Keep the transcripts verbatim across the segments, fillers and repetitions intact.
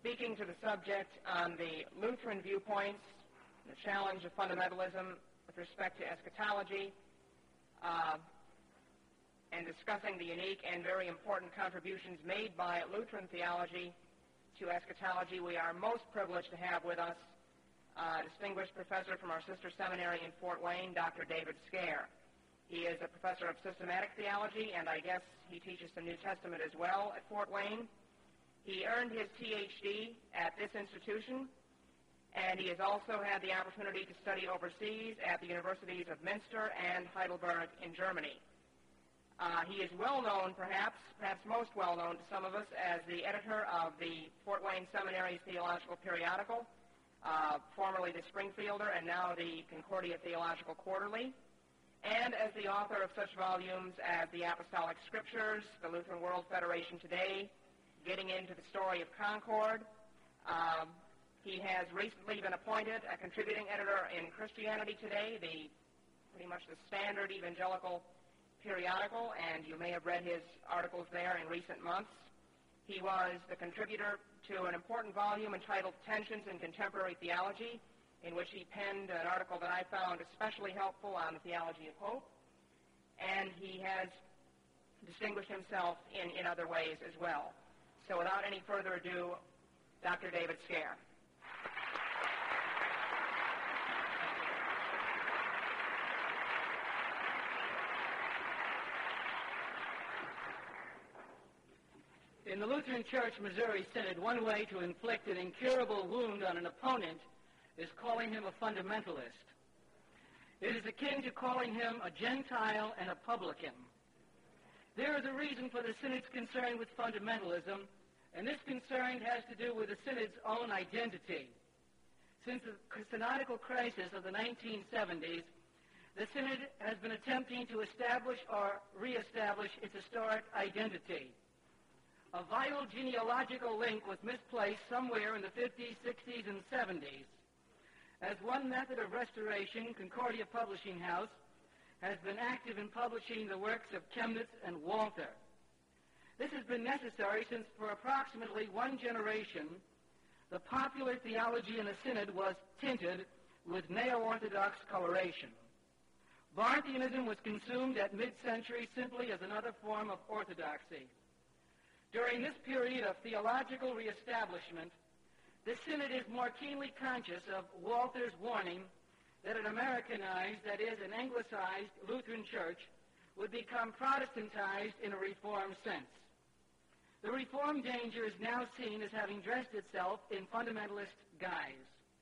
speaking to the subject on the Lutheran viewpoints, the challenge of fundamentalism with respect to eschatology, uh, and discussing the unique and very important contributions made by Lutheran theology to eschatology. We are most privileged to have with us a distinguished professor from our sister seminary in Fort Wayne, Doctor David Scaer. He is a professor of systematic theology, and I guess he teaches the New Testament as well at Fort Wayne. He earned his P H D at this institution, and he has also had the opportunity to study overseas at the universities of Münster and Heidelberg in Germany. Uh, he is well known, perhaps, perhaps most well known to some of us, as the editor of the Fort Wayne Seminary's theological periodical, uh, formerly the Springfielder and now the Concordia Theological Quarterly, and as the author of such volumes as The Apostolic Scriptures, The Lutheran World Federation Today, Getting Into the Story of Concord. Um, he has recently been appointed a contributing editor in Christianity Today, the pretty much the standard evangelical periodical, and you may have read his articles there in recent months. He was the contributor to an important volume entitled Tensions in Contemporary Theology, in which he penned an article that I found especially helpful on the theology of hope, and he has distinguished himself in, in other ways as well. So without any further ado, Doctor David Scaer. In the Lutheran Church Missouri Synod, one way to inflict an incurable wound on an opponent is calling him a fundamentalist. It is akin to calling him a Gentile and a publican. There is a reason for the Synod's concern with fundamentalism, and this concern has to do with the Synod's own identity. Since the synodical crisis of the nineteen seventies, the Synod has been attempting to establish or reestablish its historic identity. A vital genealogical link was misplaced somewhere in the fifties, sixties, and seventies. As one method of restoration, Concordia Publishing House has been active in publishing the works of Chemnitz and Walther. This has been necessary since for approximately one generation, the popular theology in the Synod was tinted with neo-Orthodox coloration. Barthianism was consumed at mid-century simply as another form of orthodoxy. During this period of theological reestablishment, the Synod is more keenly conscious of Walther's warning that an Americanized, that is, an anglicized Lutheran church would become Protestantized in a Reformed sense. The Reformed danger is now seen as having dressed itself in fundamentalist guise.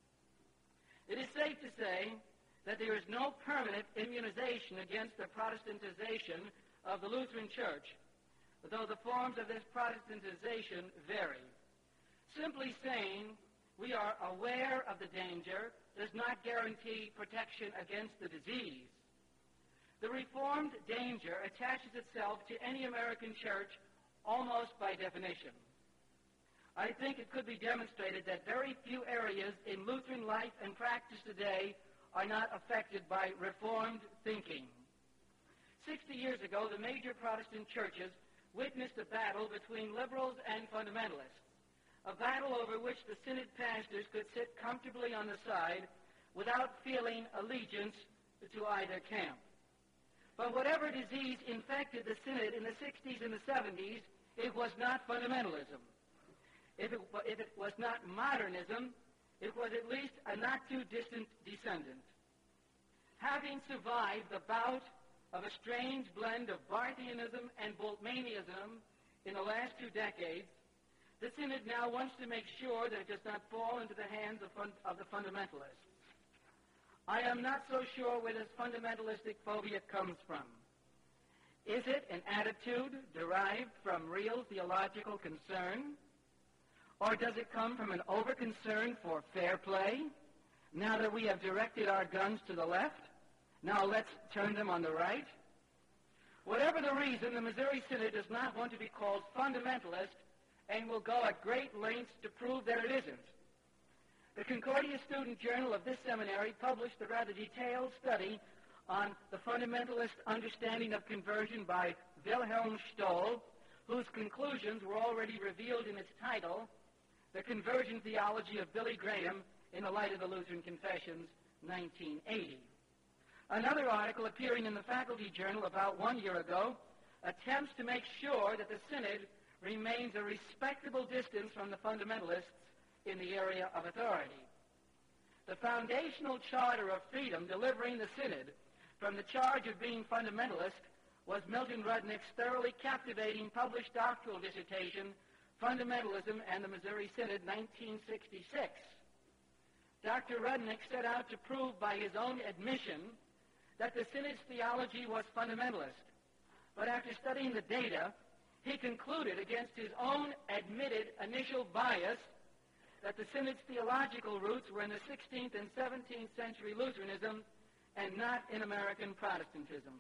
It is safe to say that there is no permanent immunization against the Protestantization of the Lutheran Church, though the forms of this Protestantization vary. Simply saying we are aware of the danger does not guarantee protection against the disease. The Reformed danger attaches itself to any American church almost by definition. I think it could be demonstrated that very few areas in Lutheran life and practice today are not affected by Reformed thinking. Sixty years ago, the major Protestant churches witnessed a battle between liberals and fundamentalists, a battle over which the Synod pastors could sit comfortably on the side without feeling allegiance to either camp. But whatever disease infected the Synod in the sixties and the seventies, it was not fundamentalism. If it, if it was not modernism, it was at least a not-too-distant descendant. Having survived the bout of a strange blend of Barthianism and Bultmannianism in the last two decades, the Synod now wants to make sure that it does not fall into the hands of, fun- of the fundamentalists. I am not so sure where this fundamentalistic phobia comes from. Is it an attitude derived from real theological concern? Or does it come from an over-concern for fair play? Now that we have directed our guns to the left, now let's turn them on the right. Whatever the reason, the Missouri Synod does not want to be called fundamentalist and will go at great lengths to prove that it isn't. The Concordia Student Journal of this seminary published a rather detailed study on the fundamentalist understanding of conversion by Wilhelm Stoll, whose conclusions were already revealed in its title, The Conversion Theology of Billy Graham in the Light of the Lutheran Confessions, nineteen eighty. Another article appearing in the Faculty Journal about one year ago attempts to make sure that the Synod remains a respectable distance from the fundamentalists in the area of authority. The foundational charter of freedom delivering the Synod from the charge of being fundamentalist was Milton Rudnick's thoroughly captivating published doctoral dissertation, Fundamentalism and the Missouri Synod, nineteen sixty-six. Doctor Rudnick set out to prove by his own admission that the Synod's theology was fundamentalist. But after studying the data, he concluded against his own admitted initial bias that the Synod's theological roots were in the sixteenth and seventeenth century Lutheranism and not in American Protestantism.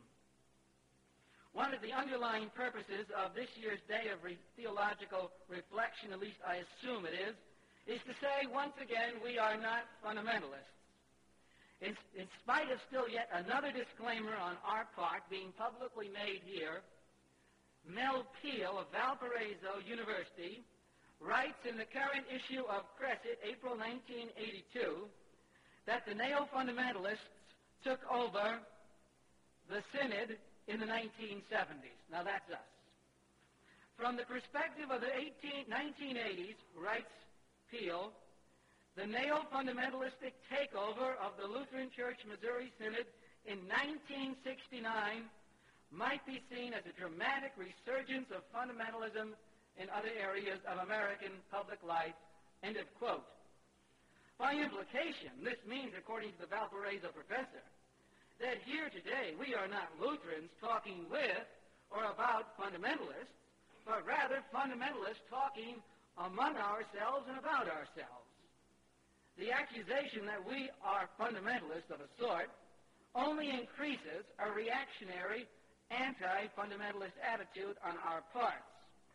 One of the underlying purposes of this year's day of re- theological reflection, at least I assume it is, is to say once again we are not fundamentalists. In, in spite of still yet another disclaimer on our part being publicly made here, Mel Peel of Valparaiso University writes in the current issue of Cresset, April nineteen eighty-two, that the neo-fundamentalists took over the Synod in the nineteen seventies. Now that's us. From the perspective of the nineteen eighties, writes Peel, the neo-fundamentalistic takeover of the Lutheran Church Missouri Synod in nineteen sixty-nine might be seen as a dramatic resurgence of fundamentalism in other areas of American public life, end of quote. By implication, this means, according to the Valparaiso professor, that here today we are not Lutherans talking with or about fundamentalists, but rather fundamentalists talking among ourselves and about ourselves. The accusation that we are fundamentalists of a sort only increases a reactionary, anti-fundamentalist attitude on our parts.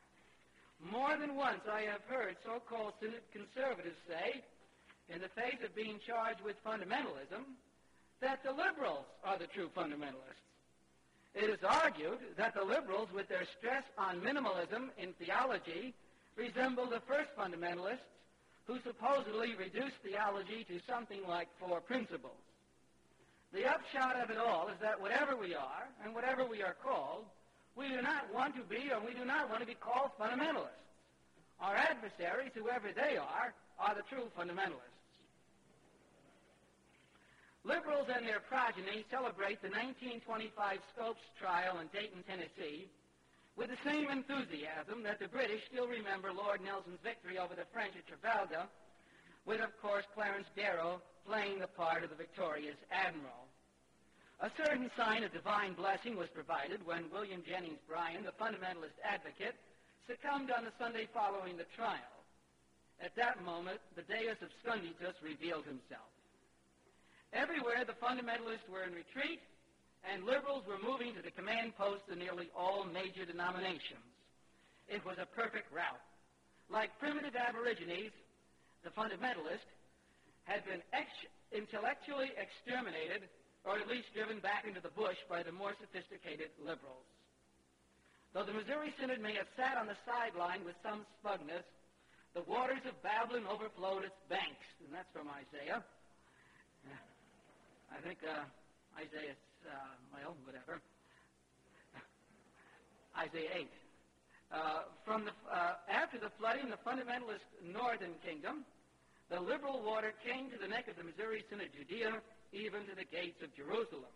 More than once I have heard so-called Synod conservatives say, in the face of being charged with fundamentalism, that the liberals are the true fundamentalists. It is argued that the liberals, with their stress on minimalism in theology, resemble the first fundamentalists who supposedly reduce theology to something like four principles. The upshot of it all is that whatever we are and whatever we are called, we do not want to be or we do not want to be called fundamentalists. Our adversaries, whoever they are, are the true fundamentalists. Liberals and their progeny celebrate the nineteen twenty-five Scopes trial in Dayton, Tennessee, with the same enthusiasm that the British still remember Lord Nelson's victory over the French at Trafalgar, with, of course, Clarence Darrow playing the part of the victorious admiral. A certain sign of divine blessing was provided when William Jennings Bryan, the fundamentalist advocate, succumbed on the Sunday following the trial. At that moment, the Deus Absconditus revealed himself. Everywhere the fundamentalists were in retreat, and liberals were moving to the command posts of nearly all major denominations. It was a perfect rout. Like primitive aborigines, the fundamentalist had been ex- intellectually exterminated, or at least driven back into the bush by the more sophisticated liberals. Though the Missouri Synod may have sat on the sideline with some smugness, the waters of Babylon overflowed its banks, and that's from Isaiah. I think uh, Isaiah, uh, well, whatever. Isaiah eight. Uh, from the, uh, after the flooding, the fundamentalist northern kingdom, the liberal water came to the neck of the Missouri Synod Judea, even to the gates of Jerusalem.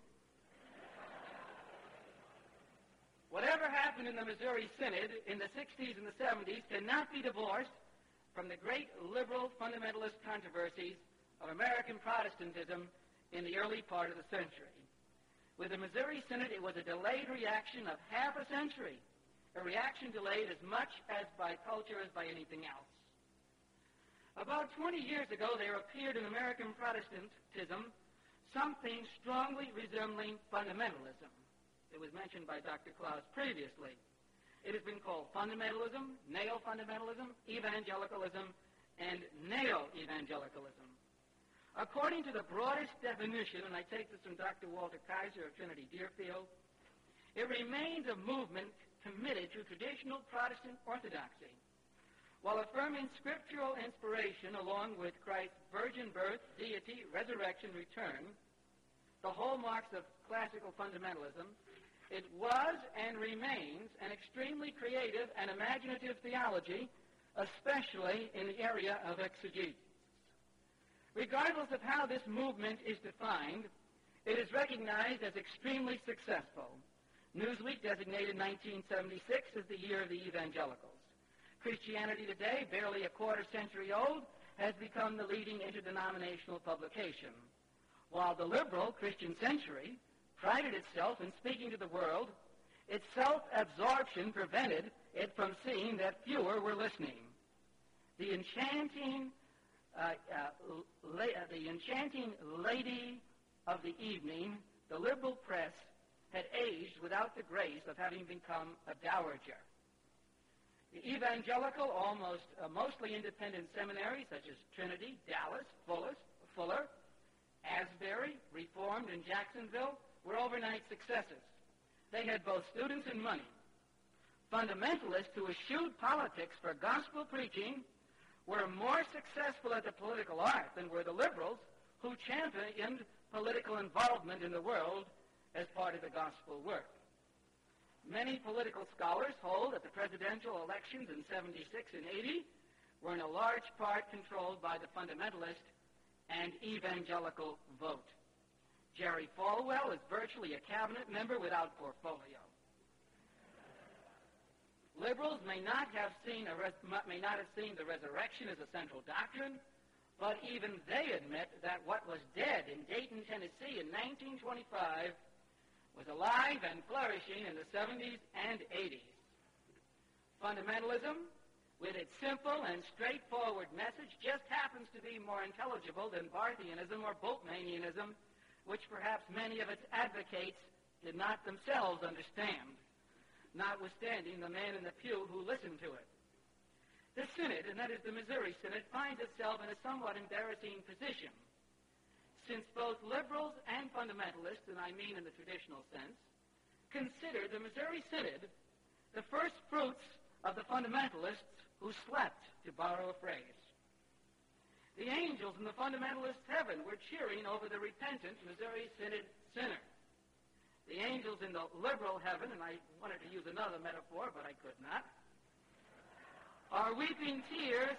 Whatever happened in the Missouri Synod in the sixties and the seventies cannot be divorced from the great liberal fundamentalist controversies of American Protestantism in the early part of the century. With the Missouri Synod, it was a delayed reaction of half a century, a reaction delayed as much as by culture as by anything else. About twenty years ago, there appeared in American Protestantism something strongly resembling fundamentalism. It was mentioned by Doctor Klaus previously. It has been called fundamentalism, neo-fundamentalism, evangelicalism, and neo-evangelicalism. According to the broadest definition, and I take this from Doctor Walter Kaiser of Trinity Deerfield, it remains a movement committed to traditional Protestant orthodoxy, while affirming scriptural inspiration along with Christ's virgin birth, deity, resurrection, return, the hallmarks of classical fundamentalism, it was and remains an extremely creative and imaginative theology, especially in the area of exegesis. Regardless of how this movement is defined, it is recognized as extremely successful. Newsweek designated nineteen seventy-six as the year of the evangelicals. Christianity Today, barely a quarter century old, has become the leading interdenominational publication, while the liberal Christian Century prided itself in speaking to the world. Its self-absorption prevented it from seeing that fewer were listening. The enchanting, uh, uh, la- uh, the enchanting lady of the evening, the liberal press, had aged without the grace of having become a dowager. The evangelical, almost uh, mostly independent seminaries such as Trinity, Dallas, Fuller, Fuller, Asbury, Reformed, and Jacksonville were overnight successes. They had both students and money. Fundamentalists who eschewed politics for gospel preaching were more successful at the political art than were the liberals who championed political involvement in the world as part of the gospel work. Many political scholars hold that the presidential elections in seventy-six and eighty were in a large part controlled by the fundamentalist and evangelical vote. Jerry Falwell is virtually a cabinet member without portfolio. Liberals may not have seen a res- may not have seen the resurrection as a central doctrine, but even they admit that what was dead in Dayton, Tennessee in nineteen twenty-five was alive and flourishing in the seventies and eighties. Fundamentalism, with its simple and straightforward message, just happens to be more intelligible than Barthianism or Bultmannianism, which perhaps many of its advocates did not themselves understand, notwithstanding the man in the pew who listened to it. The Synod, and that is the Missouri Synod, finds itself in a somewhat embarrassing position, since both liberals and fundamentalists, and I mean in the traditional sense, consider the Missouri Synod the first fruits of the fundamentalists who slept, to borrow a phrase. The angels in the fundamentalist heaven were cheering over the repentant Missouri Synod sinner. The angels in the liberal heaven, and I wanted to use another metaphor, but I could not, are weeping tears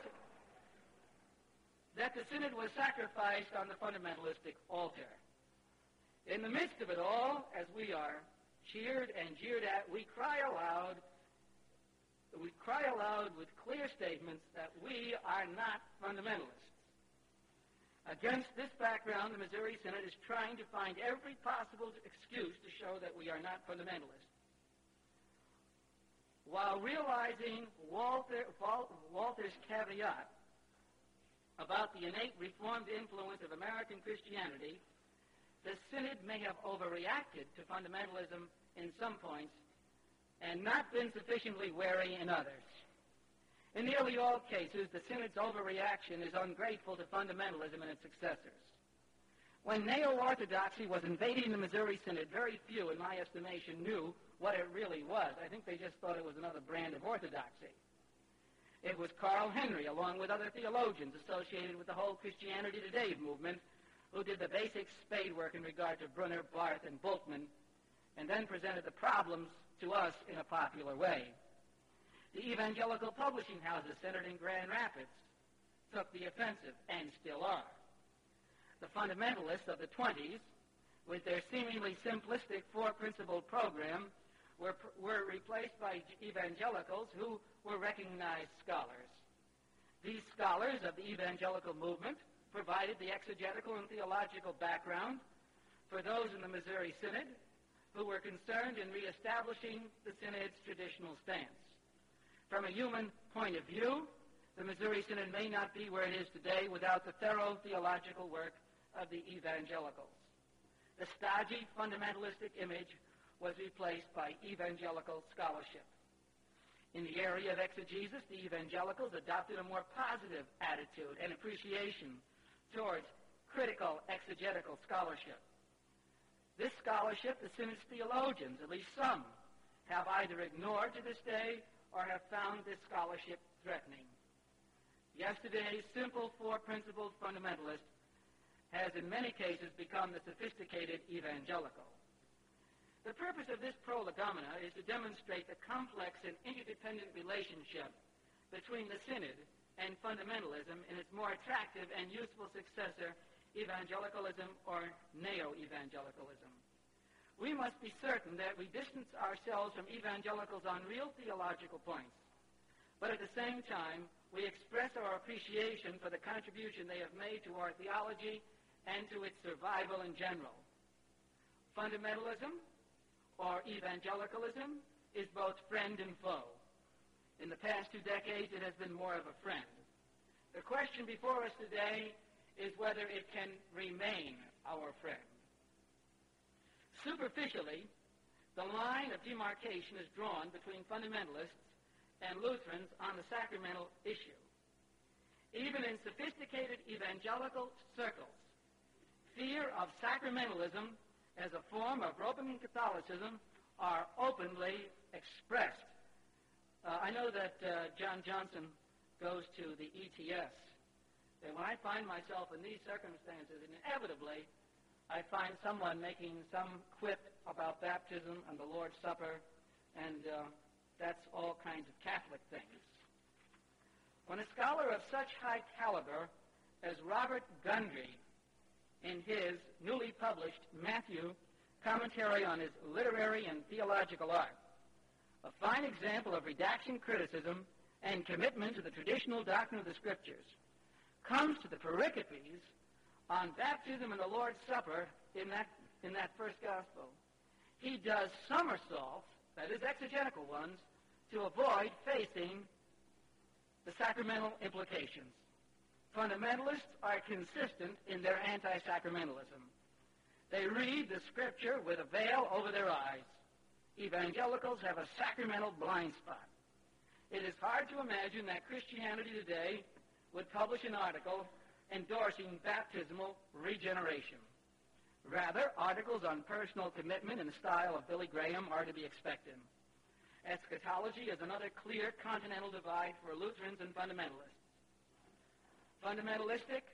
that the Synod was sacrificed on the fundamentalistic altar. In the midst of it all, as we are cheered and jeered at, we cry aloud, we cry aloud with clear statements that we are not fundamentalists. Against this background, the Missouri Synod is trying to find every possible excuse to show that we are not fundamentalists. While realizing Walter, Walter's caveat about the innate Reformed influence of American Christianity, the Synod may have overreacted to fundamentalism in some points and not been sufficiently wary in others. In nearly all cases, the Synod's overreaction is ungrateful to fundamentalism and its successors. When neo-orthodoxy was invading the Missouri Synod, very few, in my estimation, knew what it really was. I think they just thought it was another brand of orthodoxy. It was Carl Henry, along with other theologians associated with the whole Christianity Today movement, who did the basic spade work in regard to Brunner, Barth, and Bultmann, and then presented the problems to us in a popular way. The evangelical publishing houses centered in Grand Rapids took the offensive, and still are. The fundamentalists of the twenties, with their seemingly simplistic four-principle program, were, were replaced by evangelicals who were recognized scholars. These scholars of the evangelical movement provided the exegetical and theological background for those in the Missouri Synod who were concerned in reestablishing the Synod's traditional stance. From a human point of view, the Missouri Synod may not be where it is today without the thorough theological work of the evangelicals. The stodgy, fundamentalistic image was replaced by evangelical scholarship. In the area of exegesis, the evangelicals adopted a more positive attitude and appreciation towards critical exegetical scholarship. This scholarship, the Synod's theologians, at least some, have either ignored to this day or have found this scholarship threatening. Yesterday's simple four-principled fundamentalist has in many cases become the sophisticated evangelical. The purpose of this prolegomena is to demonstrate the complex and interdependent relationship between the Synod and fundamentalism in its more attractive and useful successor, evangelicalism or neo-evangelicalism. We must be certain that we distance ourselves from evangelicals on real theological points, but at the same time, we express our appreciation for the contribution they have made to our theology and to its survival in general. Fundamentalism, or evangelicalism, is both friend and foe. In the past two decades, it has been more of a friend. The question before us today is whether it can remain our friend. Superficially, the line of demarcation is drawn between fundamentalists and Lutherans on the sacramental issue. Even in sophisticated evangelical circles, fear of sacramentalism as a form of Roman Catholicism are openly expressed. Uh, I know that uh, John Johnson goes to the E T S, and when I find myself in these circumstances, inevitably I find someone making some quip about baptism and the Lord's Supper, and uh, that's all kinds of Catholic things. When a scholar of such high caliber as Robert Gundry, in his newly published Matthew Commentary on his Literary and Theological Art, a fine example of redaction criticism and commitment to the traditional doctrine of the Scriptures, comes to the pericopes on baptism and the Lord's Supper in that, in that first gospel, he does somersaults, that is, exegetical ones, to avoid facing the sacramental implications. Fundamentalists are consistent in their anti-sacramentalism. They read the Scripture with a veil over their eyes. Evangelicals have a sacramental blind spot. It is hard to imagine that Christianity today would publish an article endorsing baptismal regeneration. Rather, articles on personal commitment in the style of Billy Graham are to be expected. Eschatology is another clear continental divide for Lutherans and fundamentalists. Fundamentalistic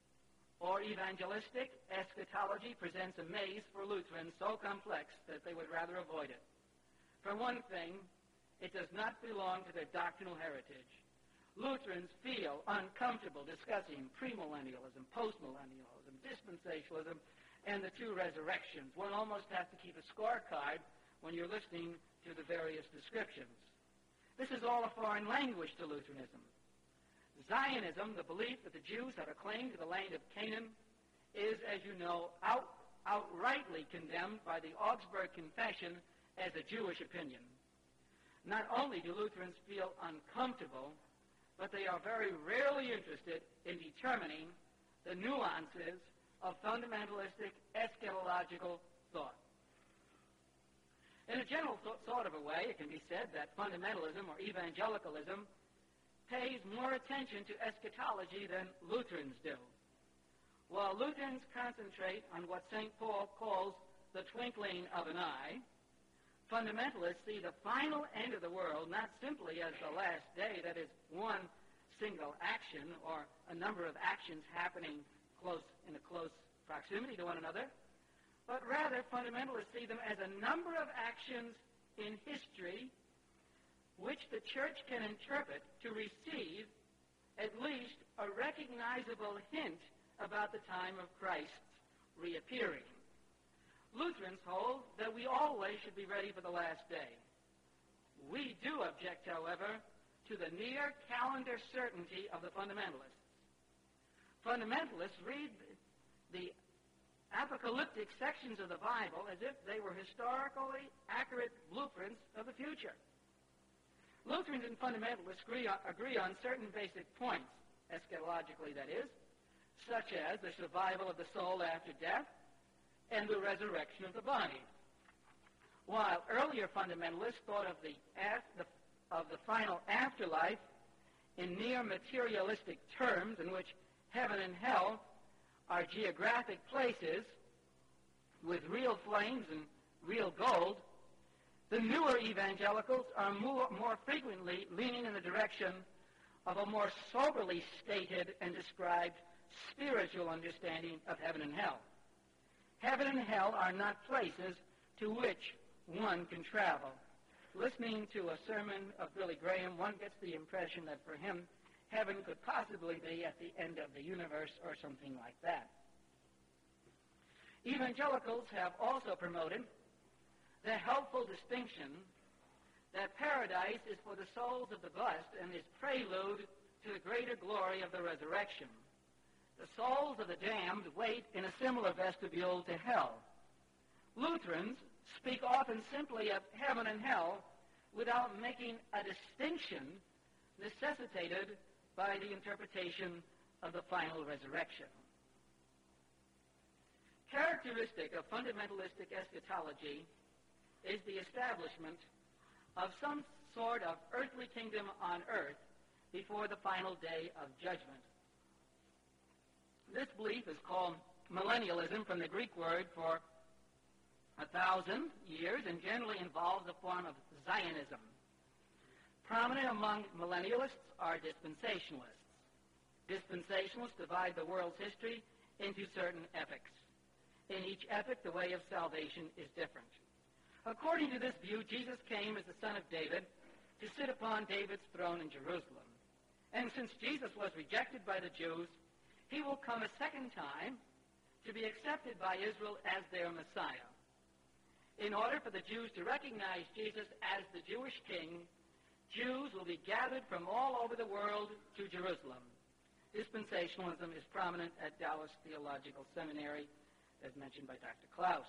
or evangelistic eschatology presents a maze for Lutherans so complex that they would rather avoid it. For one thing, it does not belong to their doctrinal heritage. Lutherans feel uncomfortable discussing premillennialism, postmillennialism, dispensationalism, and the two resurrections. One almost has to keep a scorecard when you're listening to the various descriptions. This is all a foreign language to Lutheranism. Zionism, the belief that the Jews have a claim to the land of Canaan, is, as you know, out, outrightly condemned by the Augsburg Confession as a Jewish opinion. Not only do Lutherans feel uncomfortable, but they are very rarely interested in determining the nuances of fundamentalistic eschatological thought. In a general th- sort of a way, it can be said that fundamentalism or evangelicalism pays more attention to eschatology than Lutherans do. While Lutherans concentrate on what Saint Paul calls the twinkling of an eye, fundamentalists see the final end of the world not simply as the last day, that is, one single action or a number of actions happening close in a close proximity to one another, but rather fundamentalists see them as a number of actions in history which the church can interpret to receive at least a recognizable hint about the time of Christ's reappearing. Lutherans hold that we always should be ready for the last day. We do object, however, to the near calendar certainty of the fundamentalists. Fundamentalists read the apocalyptic sections of the Bible as if they were historically accurate blueprints of the future. Lutherans and fundamentalists agree on, agree on certain basic points, eschatologically that is, such as the survival of the soul after death and the resurrection of the body. While earlier fundamentalists thought of the, the, of the final afterlife in near materialistic terms in which heaven and hell are geographic places with real flames and real gold, the newer evangelicals are more, more frequently leaning in the direction of a more soberly stated and described spiritual understanding of heaven and hell. Heaven and hell are not places to which one can travel. Listening to a sermon of Billy Graham, one gets the impression that for him, heaven could possibly be at the end of the universe or something like that. Evangelicals have also promoted the helpful distinction that paradise is for the souls of the blessed and is prelude to the greater glory of the resurrection. The souls of the damned wait in a similar vestibule to hell. Lutherans speak often simply of heaven and hell without making a distinction necessitated by the interpretation of the final resurrection. Characteristic of fundamentalistic eschatology is the establishment of some sort of earthly kingdom on earth before the final day of judgment. This belief is called millennialism from the Greek word for a thousand years and generally involves a form of Zionism. Prominent among millennialists are dispensationalists. Dispensationalists divide the world's history into certain epochs. In each epoch, the way of salvation is different. According to this view, Jesus came as the son of David to sit upon David's throne in Jerusalem. And since Jesus was rejected by the Jews, he will come a second time to be accepted by Israel as their Messiah. In order for the Jews to recognize Jesus as the Jewish king, Jews will be gathered from all over the world to Jerusalem. Dispensationalism is prominent at Dallas Theological Seminary, as mentioned by Doctor Klaus.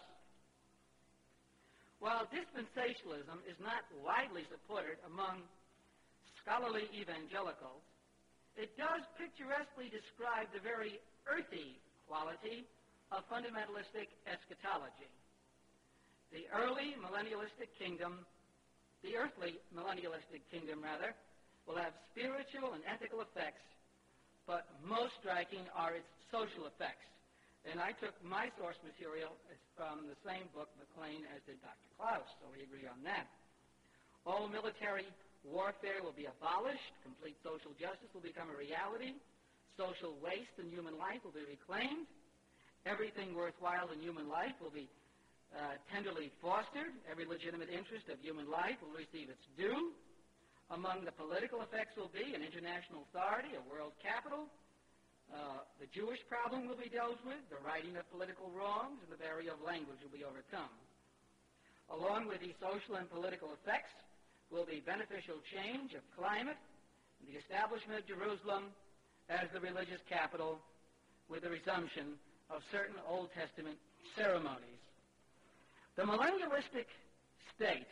While dispensationalism is not widely supported among scholarly evangelicals, it does picturesquely describe the very earthy quality of fundamentalistic eschatology. The early millennialistic kingdom, the earthly millennialistic kingdom, rather, will have spiritual and ethical effects, but most striking are its social effects. And I took my source material from the same book, McLean, as did Doctor Klaus, so we agree on that. All military warfare will be abolished. Complete social justice will become a reality. Social waste in human life will be reclaimed. Everything worthwhile in human life will be uh, tenderly fostered. Every legitimate interest of human life will receive its due. Among the political effects will be an international authority, a world capital. Uh, the Jewish problem will be dealt with, the righting of political wrongs, and the barrier of language will be overcome. Along with these social and political effects will be beneficial change of climate and the establishment of Jerusalem as the religious capital with the resumption of certain Old Testament ceremonies. The millennialistic state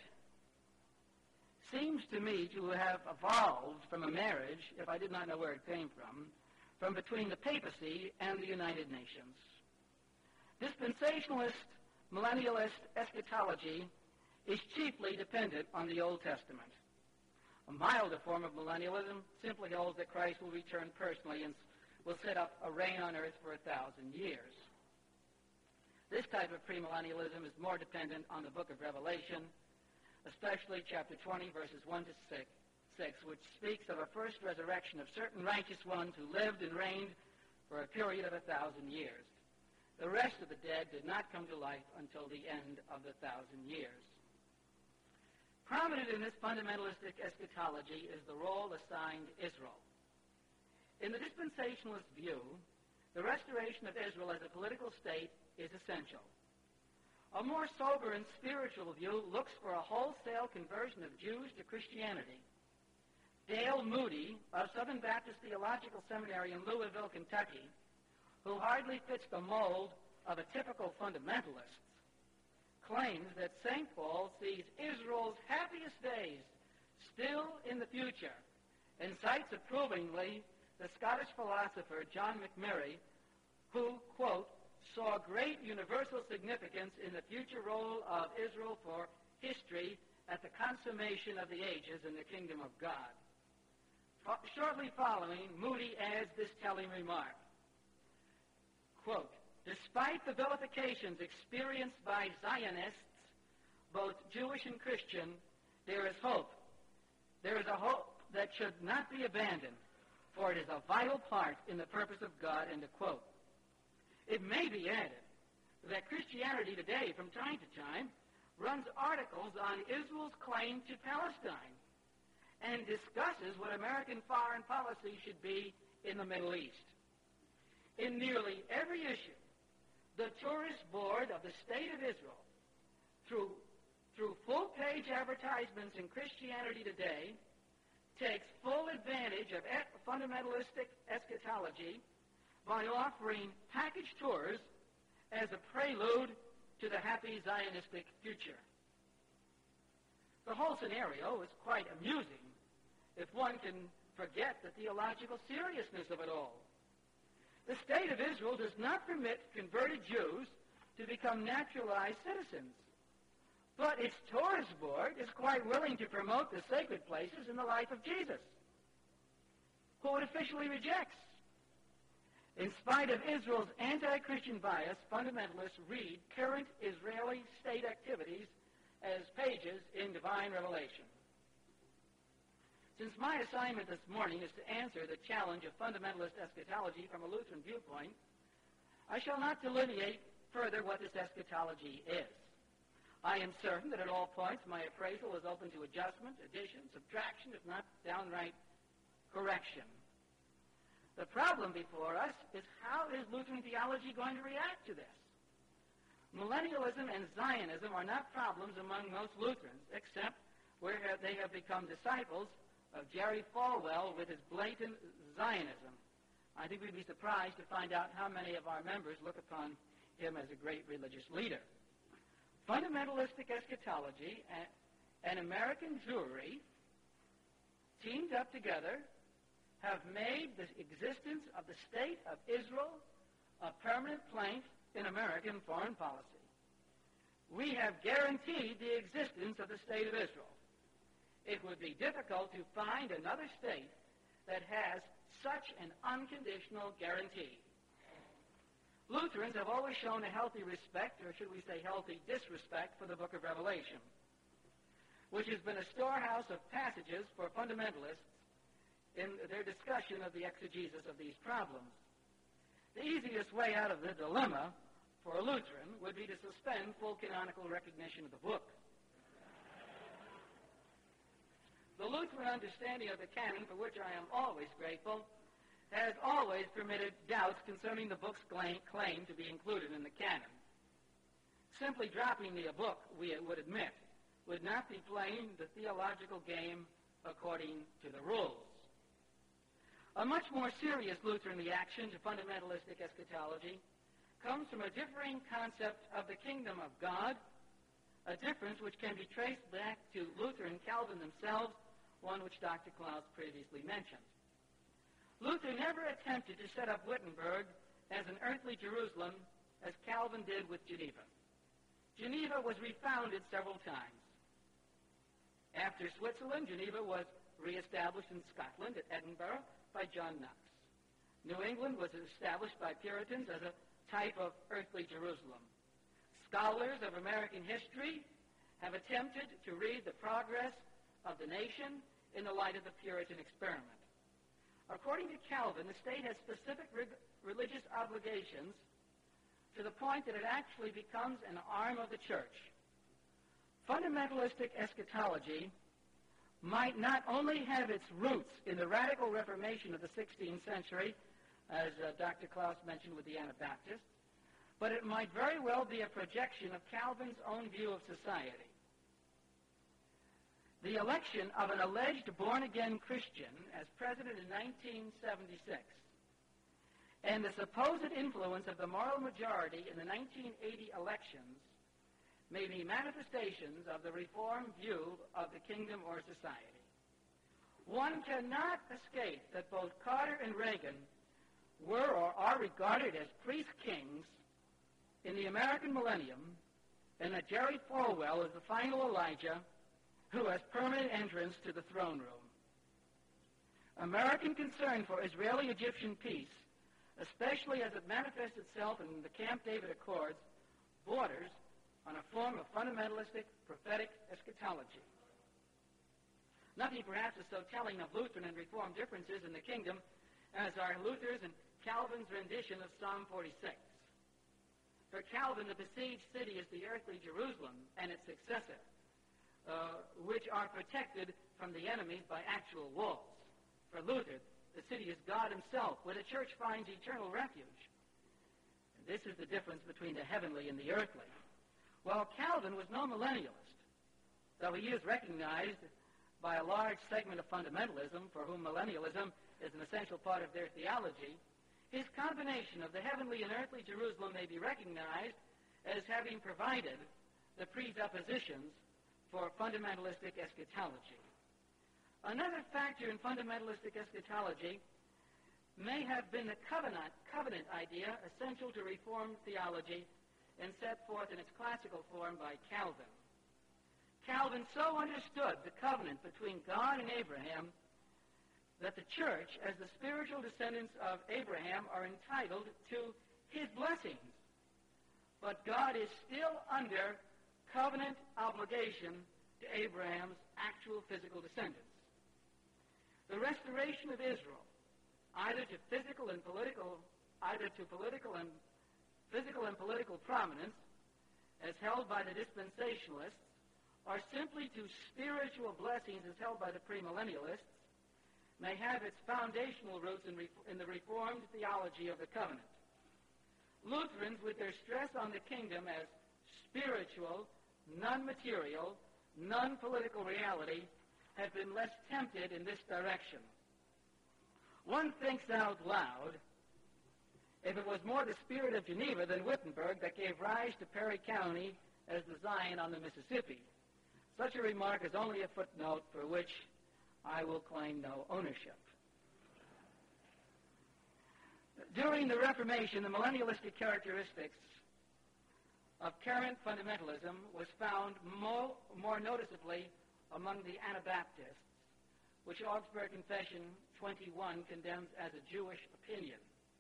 seems to me to have evolved from a marriage, if I did not know where it came from, from between the papacy and the United Nations. Dispensationalist, millennialist eschatology is chiefly dependent on the Old Testament. A milder form of millennialism simply holds that Christ will return personally and will set up a reign on earth for a thousand years. This type of premillennialism is more dependent on the book of Revelation, especially chapter twenty, verses one to six, which speaks of a first resurrection of certain righteous ones who lived and reigned for a period of a thousand years. The rest of the dead did not come to life until the end of the thousand years. Prominent in this fundamentalistic eschatology is the role assigned Israel. In the dispensationalist view, the restoration of Israel as a political state is essential. A more sober and spiritual view looks for a wholesale conversion of Jews to Christianity. Dale Moody of Southern Baptist Theological Seminary in Louisville, Kentucky, who hardly fits the mold of a typical fundamentalist, claims that Saint Paul sees Israel's happiest days still in the future and cites approvingly the Scottish philosopher John McMurray, who, quote, saw great universal significance in the future role of Israel for history at the consummation of the ages in the kingdom of God. Shortly following, Moody adds this telling remark, quote, despite the vilifications experienced by Zionists, both Jewish and Christian, there is hope. There is a hope that should not be abandoned. for it is a vital part in the purpose of God, end of quote. It may be added that Christianity today, from time to time, runs articles on Israel's claim to Palestine and discusses what American foreign policy should be in the Middle East. In nearly every issue, the Tourist Board of the State of Israel, through, through full-page advertisements in Christianity Today, takes full advantage of fundamentalistic eschatology by offering package tours as a prelude to the happy Zionistic future. The whole scenario is quite amusing if one can forget the theological seriousness of it all. The State of Israel does not permit converted Jews to become naturalized citizens, but its Tourist Board is quite willing to promote the sacred places in the life of Jesus, who it officially rejects. In spite of Israel's anti-Christian bias, fundamentalists read current Israeli state activities as pages in divine revelation. Since my assignment this morning is to answer the challenge of fundamentalist eschatology from a Lutheran viewpoint, I shall not delineate further what this eschatology is. I am certain that at all points my appraisal is open to adjustment, addition, subtraction, if not downright correction. The problem before us is how is Lutheran theology going to react to this? Millennialism and Zionism are not problems among most Lutherans, except where they have become disciples of Jerry Falwell with his blatant Zionism. I think we'd be surprised to find out how many of our members look upon him as a great religious leader. Fundamentalistic eschatology and American Jewry teamed up together have made the existence of the State of Israel a permanent plank in American foreign policy. We have guaranteed the existence of the State of Israel. It would be difficult to find another state that has such an unconditional guarantee. Lutherans have always shown a healthy respect, or should we say healthy disrespect, for the book of Revelation, which has been a storehouse of passages for fundamentalists in their discussion of the exegesis of these problems. The easiest way out of the dilemma for a Lutheran would be to suspend full canonical recognition of the book. The Lutheran understanding of the canon, for which I am always grateful, has always permitted doubts concerning the book's claim, claim to be included in the canon. Simply dropping the book, we would admit, would not be playing the theological game according to the rules. A much more serious Lutheran reaction to fundamentalistic eschatology comes from a differing concept of the kingdom of God, a difference which can be traced back to Luther and Calvin themselves, one which Doctor Klaus previously mentioned. Luther never attempted to set up Wittenberg as an earthly Jerusalem as Calvin did with Geneva. Geneva was refounded several times. After Switzerland, Geneva was reestablished in Scotland at Edinburgh by John Knox. New England was established by Puritans as a type of earthly Jerusalem. Scholars of American history have attempted to read the progress of the nation in the light of the Puritan experiment. According to Calvin, the state has specific rig- religious obligations to the point that it actually becomes an arm of the church. Fundamentalistic eschatology might not only have its roots in the radical Reformation of the sixteenth century, as uh, Doctor Klaus mentioned with the Anabaptists, but it might very well be a projection of Calvin's own view of society. The election of an alleged born-again Christian as president in nineteen seventy-six and the supposed influence of the moral majority in the nineteen eighty elections may be manifestations of the Reformed view of the kingdom or society. One cannot escape that both Carter and Reagan were or are regarded as priest-kings in the American millennium, and that Jerry Falwell is the final Elijah who has permanent entrance to the throne room. American concern for Israeli-Egyptian peace, especially as it manifests itself in the Camp David Accords, borders on a form of fundamentalistic prophetic eschatology. Nothing perhaps is so telling of Lutheran and Reformed differences in the kingdom as are Luther's and Calvin's rendition of Psalm forty-six. For Calvin, the besieged city is the earthly Jerusalem and its successor, uh, which are protected from the enemies by actual walls. For Luther, the city is God himself, where the church finds eternal refuge. And this is the difference between the heavenly and the earthly. While Calvin was no millennialist, though he is recognized by a large segment of fundamentalism for whom millennialism is an essential part of their theology, his combination of the heavenly and earthly Jerusalem may be recognized as having provided the presuppositions for fundamentalistic eschatology. Another factor in fundamentalistic eschatology may have been the covenant, covenant idea essential to Reformed theology and set forth in its classical form by Calvin. Calvin so understood the covenant between God and Abraham that the church, as the spiritual descendants of Abraham, are entitled to his blessings. But God is still under covenant obligation to Abraham's actual physical descendants. The restoration of Israel, either to physical and political, either to political and physical and political prominence, as held by the dispensationalists, or simply to spiritual blessings as held by the premillennialists, may have its foundational roots in, re- in the Reformed theology of the covenant. Lutherans, with their stress on the kingdom as spiritual, non-material, non-political reality, have been less tempted in this direction. One thinks out loud, if it was more the spirit of Geneva than Wittenberg that gave rise to Perry County as the Zion on the Mississippi, such a remark is only a footnote for which I will claim no ownership. During the Reformation, the millennialistic characteristics of current fundamentalism was found more, more noticeably among the Anabaptists, which Augsburg Confession twenty-one condemns as a Jewish opinion.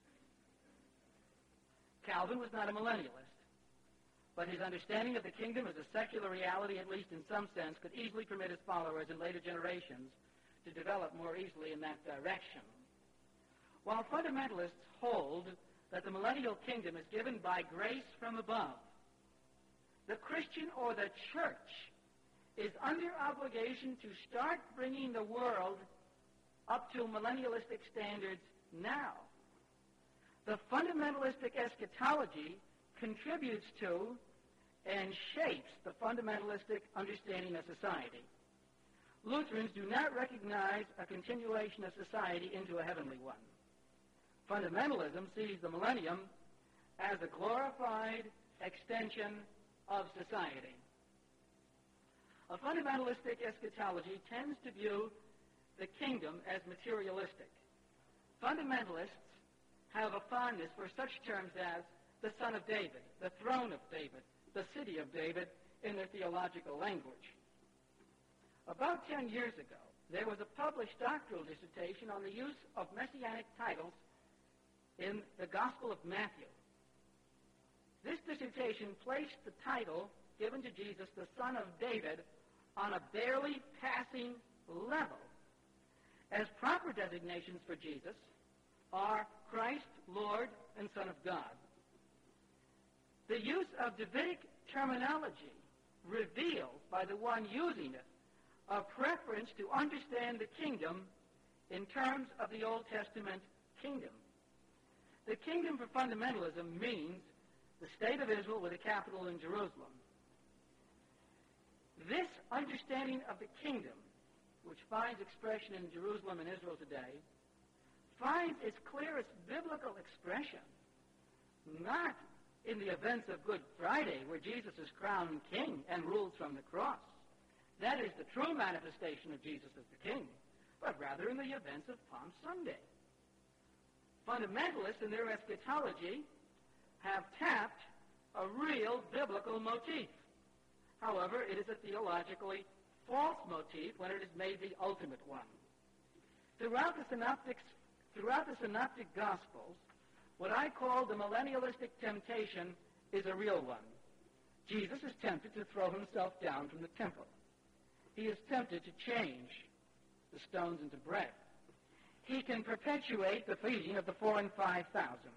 Calvin was not a millennialist, but his understanding of the kingdom as a secular reality, at least in some sense, could easily permit his followers in later generations to develop more easily in that direction. While fundamentalists hold that the millennial kingdom is given by grace from above, the Christian or the church is under obligation to start bringing the world up to millennialistic standards now. The fundamentalistic eschatology contributes to and shapes the fundamentalistic understanding of society. Lutherans do not recognize a continuation of society into a heavenly one. Fundamentalism sees the millennium as a glorified extension of society. A fundamentalistic eschatology tends to view the kingdom as materialistic. Fundamentalists have a fondness for such terms as the Son of David, the throne of David, the city of David, in their theological language. About ten years ago, there was a published doctoral dissertation on the use of messianic titles in the Gospel of Matthew. This dissertation placed the title given to Jesus, the Son of David, on a barely passing level, as proper designations for Jesus are Christ, Lord, and Son of God. The use of Davidic terminology reveals, by the one using it, a preference to understand the kingdom in terms of the Old Testament kingdom. The kingdom for fundamentalism means the state of Israel with a capital in Jerusalem. This understanding of the kingdom, which finds expression in Jerusalem and Israel today, finds its clearest biblical expression not in the events of Good Friday, where Jesus is crowned king and rules from the cross. That is the true manifestation of Jesus as the king, but rather in the events of Palm Sunday. Fundamentalists in their eschatology have tapped a real biblical motif. However, it is a theologically false motif when it is made the ultimate one. Throughout the synoptics, throughout the synoptic Gospels, what I call the millennialistic temptation is a real one. Jesus is tempted to throw himself down from the temple. He is tempted to change the stones into bread. he can perpetuate the feeding of the four and five thousand.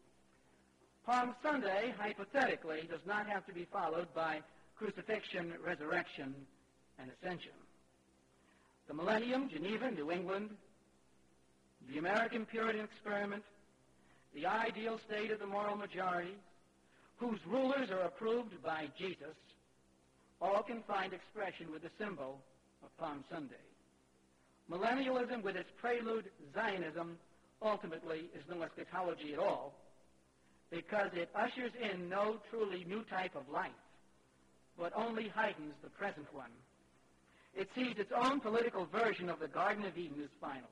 Palm Sunday, hypothetically, does not have to be followed by crucifixion, resurrection, and ascension. The Millennium, Geneva, New England, the American Puritan experiment, the ideal state of the moral majority, whose rulers are approved by Jesus, all can find expression with the symbol of Palm Sunday. Millennialism, with its prelude, Zionism, ultimately is no eschatology at all, because it ushers in no truly new type of life, but only heightens the present one. It sees its own political version of the Garden of Eden as final.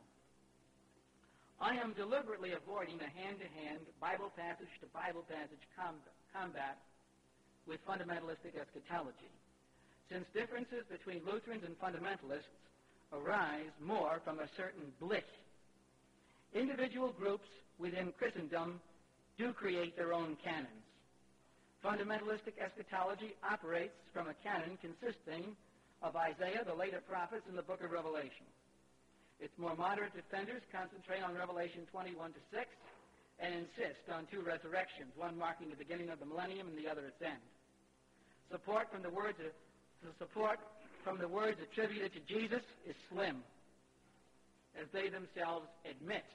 I am deliberately avoiding a hand-to-hand, Bible passage-to-Bible passage combat with fundamentalistic eschatology, since differences between Lutherans and fundamentalists arise more from a certain bliss. Individual groups within Christendom do create their own canons. Fundamentalistic eschatology operates from a canon consisting of Isaiah, the later prophets, and the book of Revelation. Its more moderate defenders concentrate on Revelation twenty-one to six and insist on two resurrections, one marking the beginning of the millennium and the other its end. Support from the words of, the support from the words attributed to Jesus is slim, as they themselves admit.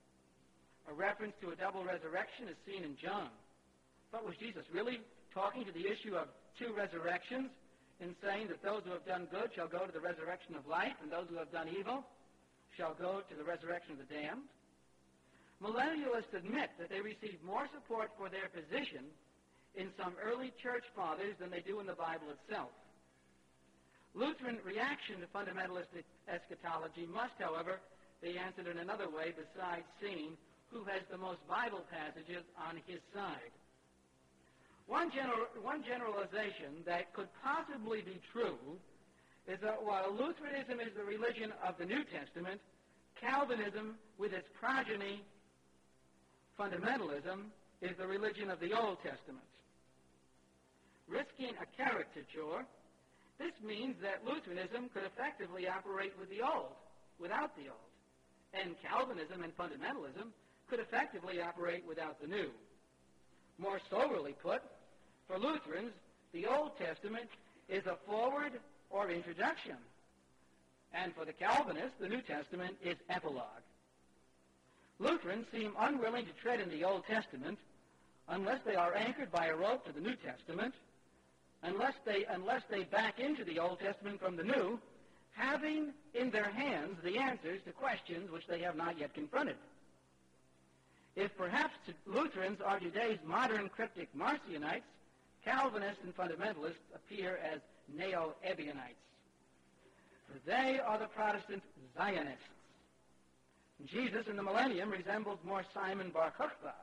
A reference to a double resurrection is seen in John. But was Jesus really talking to the issue of two resurrections in saying that those who have done good shall go to the resurrection of life and those who have done evil shall go to the resurrection of the damned? Millennialists admit that they receive more support for their position in some early church fathers than they do in the Bible itself. Lutheran reaction to fundamentalistic eschatology must, however, be answered in another way besides seeing who has the most Bible passages on his side. One, general, one generalization that could possibly be true is that while Lutheranism is the religion of the New Testament, Calvinism, with its progeny, fundamentalism, is the religion of the Old Testament. Risking a caricature, this means that Lutheranism could effectively operate with the Old, without the Old, and Calvinism and fundamentalism could effectively operate without the New. More soberly put, for Lutherans, the Old Testament is a forward or introduction, and for the Calvinists, the New Testament is epilogue. Lutherans seem unwilling to tread in the Old Testament unless they are anchored by a rope to the New Testament, unless they, unless they back into the Old Testament from the New, having in their hands the answers to questions which they have not yet confronted. If perhaps Lutherans are today's modern cryptic Marcionites, Calvinists and fundamentalists appear as Neo-Ebionites. For they are the Protestant Zionists. Jesus in the millennium resembles more Simon Bar Kokhba.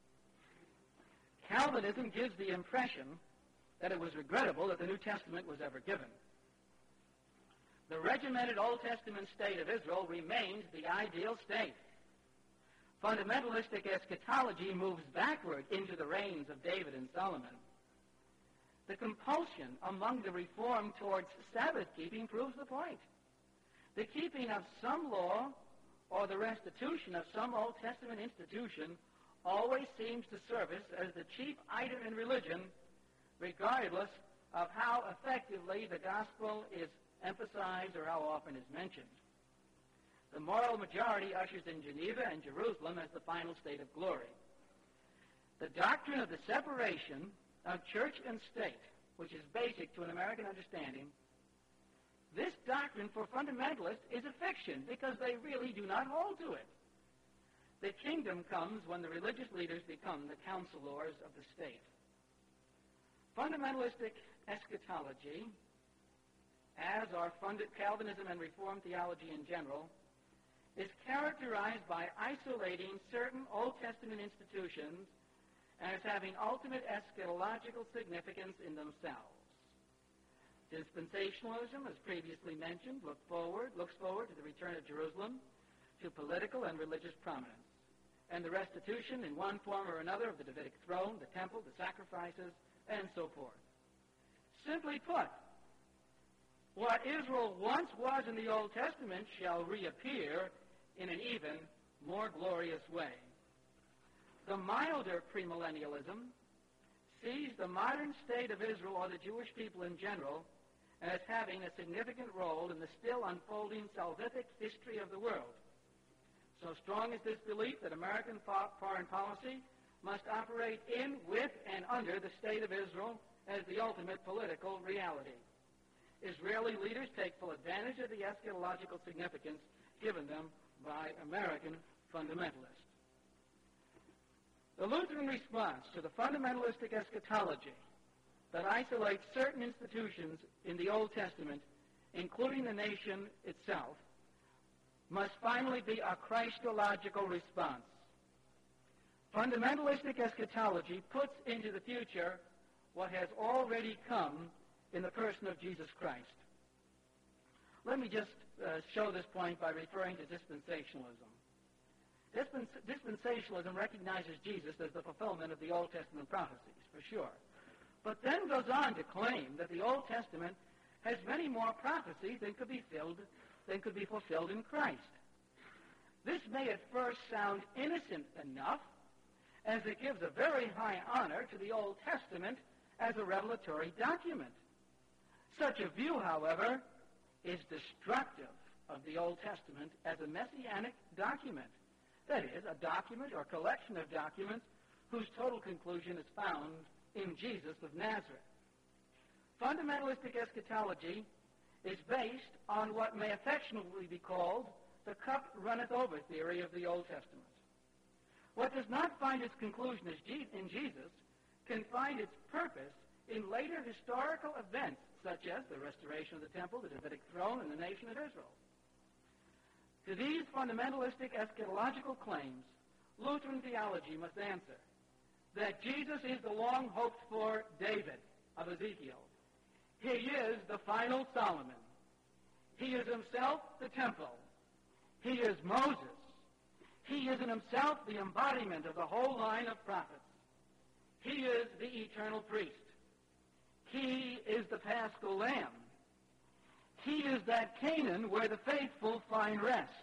Calvinism gives the impression that it was regrettable that the New Testament was ever given. The regimented Old Testament state of Israel remains the ideal state. Fundamentalistic eschatology moves backward into the reigns of David and Solomon. The compulsion among the Reformed towards Sabbath-keeping proves the point. The keeping of some law or the restitution of some Old Testament institution always seems to service as the chief item in religion, regardless of how effectively the gospel is emphasized or how often is mentioned. The moral majority ushers in Geneva and Jerusalem as the final state of glory. The doctrine of the separation of church and state, which is basic to an American understanding, this doctrine for fundamentalists is a fiction because they really do not hold to it. The kingdom comes when the religious leaders become the counselors of the state. Fundamentalistic eschatology, as are Calvinism and Reformed theology in general, is characterized by isolating certain Old Testament institutions and as having ultimate eschatological significance in themselves. Dispensationalism, as previously mentioned, look forward, looks forward to the return of Jerusalem, to political and religious prominence, and the restitution in one form or another of the Davidic throne, the temple, the sacrifices, and so forth. Simply put, what Israel once was in the Old Testament shall reappear in an even more glorious way. The milder premillennialism sees the modern state of Israel, or the Jewish people in general, as having a significant role in the still unfolding salvific history of the world. So strong is this belief that American foreign policy must operate in, with, and under the state of Israel as the ultimate political reality. Israeli leaders take full advantage of the eschatological significance given them by American fundamentalists. The Lutheran response to the fundamentalistic eschatology that isolates certain institutions in the Old Testament, including the nation itself, must finally be a Christological response. Fundamentalistic eschatology puts into the future what has already come in the person of Jesus Christ. Let me just uh, show this point by referring to dispensationalism. Dispens- dispensationalism recognizes Jesus as the fulfillment of the Old Testament prophecies, for sure, but then goes on to claim that the Old Testament has many more prophecies than could be filled, than could be fulfilled in Christ. This may at first sound innocent enough, as it gives a very high honor to the Old Testament as a revelatory document. Such a view, however, is destructive of the Old Testament as a messianic document. That is, a document or collection of documents whose total conclusion is found in Jesus of Nazareth. Fundamentalistic eschatology is based on what may affectionately be called the cup runneth over theory of the Old Testament. What does not find its conclusion in Jesus can find its purpose in later historical events, such as the restoration of the temple, the Davidic throne, and the nation of Israel. To these fundamentalistic eschatological claims, Lutheran theology must answer that Jesus is the long-hoped-for David of Ezekiel. He is the final Solomon. He is himself the temple. He is Moses. He is in himself the embodiment of the whole line of prophets. He is the eternal priest. He is the Paschal Lamb. He is that Canaan where the faithful find rest.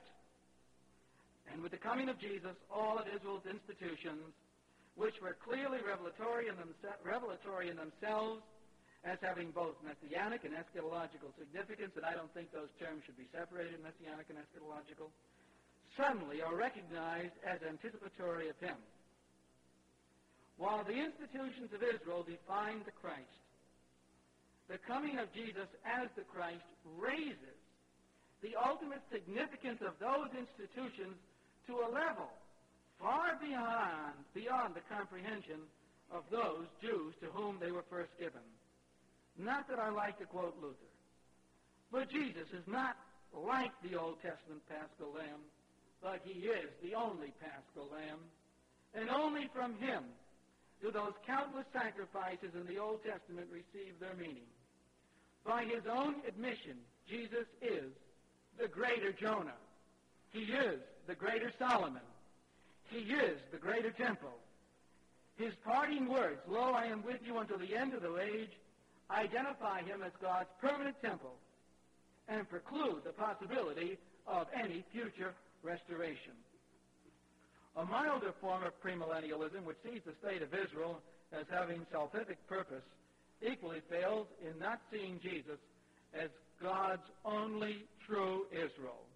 And with the coming of Jesus, all of Israel's institutions, which were clearly revelatory in, them, revelatory in themselves, as having both messianic and eschatological significance, and I don't think those terms should be separated, messianic and eschatological, suddenly are recognized as anticipatory of him. While the institutions of Israel define the Christ, the coming of Jesus as the Christ raises the ultimate significance of those institutions to a level far beyond, beyond the comprehension of those Jews to whom they were first given. Not that I like to quote Luther, but Jesus is not like the Old Testament Paschal Lamb, but he is the only Paschal Lamb, and only from him do those countless sacrifices in the Old Testament receive their meaning. By his own admission, Jesus is the greater Jonah. He is the greater Solomon. He is the greater temple. His parting words, "Lo, I am with you until the end of the age," identify him as God's permanent temple and preclude the possibility of any future restoration. A milder form of premillennialism, which sees the state of Israel as having salvific purpose, equally fails in not seeing Jesus as God's only true Israel.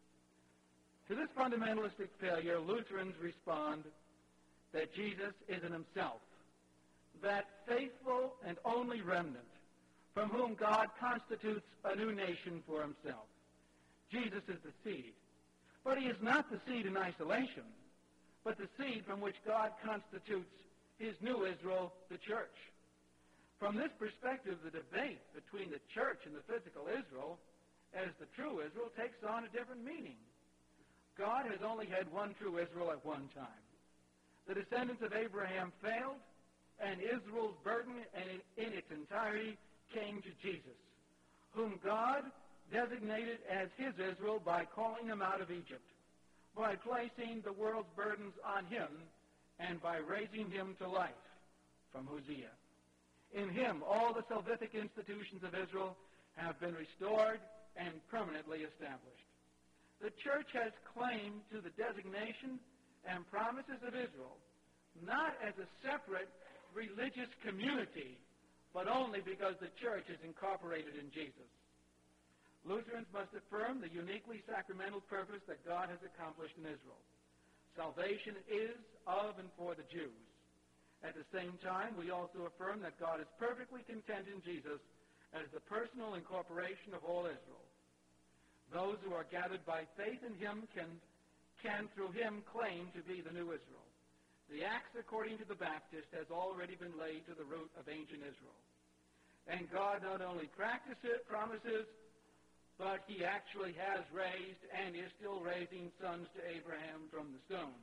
To this fundamentalistic failure, Lutherans respond that Jesus is in himself that faithful and only remnant from whom God constitutes a new nation for himself. Jesus is the seed. But he is not the seed in isolation, but the seed from which God constitutes his new Israel, the church. From this perspective, the debate between the church and the physical Israel as the true Israel takes on a different meaning. God has only had one true Israel at one time. The descendants of Abraham failed, and Israel's burden in its entirety came to Jesus, whom God designated as his Israel by calling him out of Egypt, by placing the world's burdens on him, and by raising him to life from Hosea. In him, all the salvific institutions of Israel have been restored and permanently established. the church has claim to the designation and promises of Israel, not as a separate religious community, but only because the church is incorporated in Jesus. Lutherans must affirm the uniquely sacramental purpose that God has accomplished in Israel. Salvation is of and for the Jews. At the same time, we also affirm that God is perfectly content in Jesus as the personal incorporation of all Israel. Those who are gathered by faith in him can, can through him, claim to be the new Israel. The axe, according to the Baptist, has already been laid to the root of ancient Israel. And God not only practices, promises, but he actually has raised and is still raising sons to Abraham from the stones.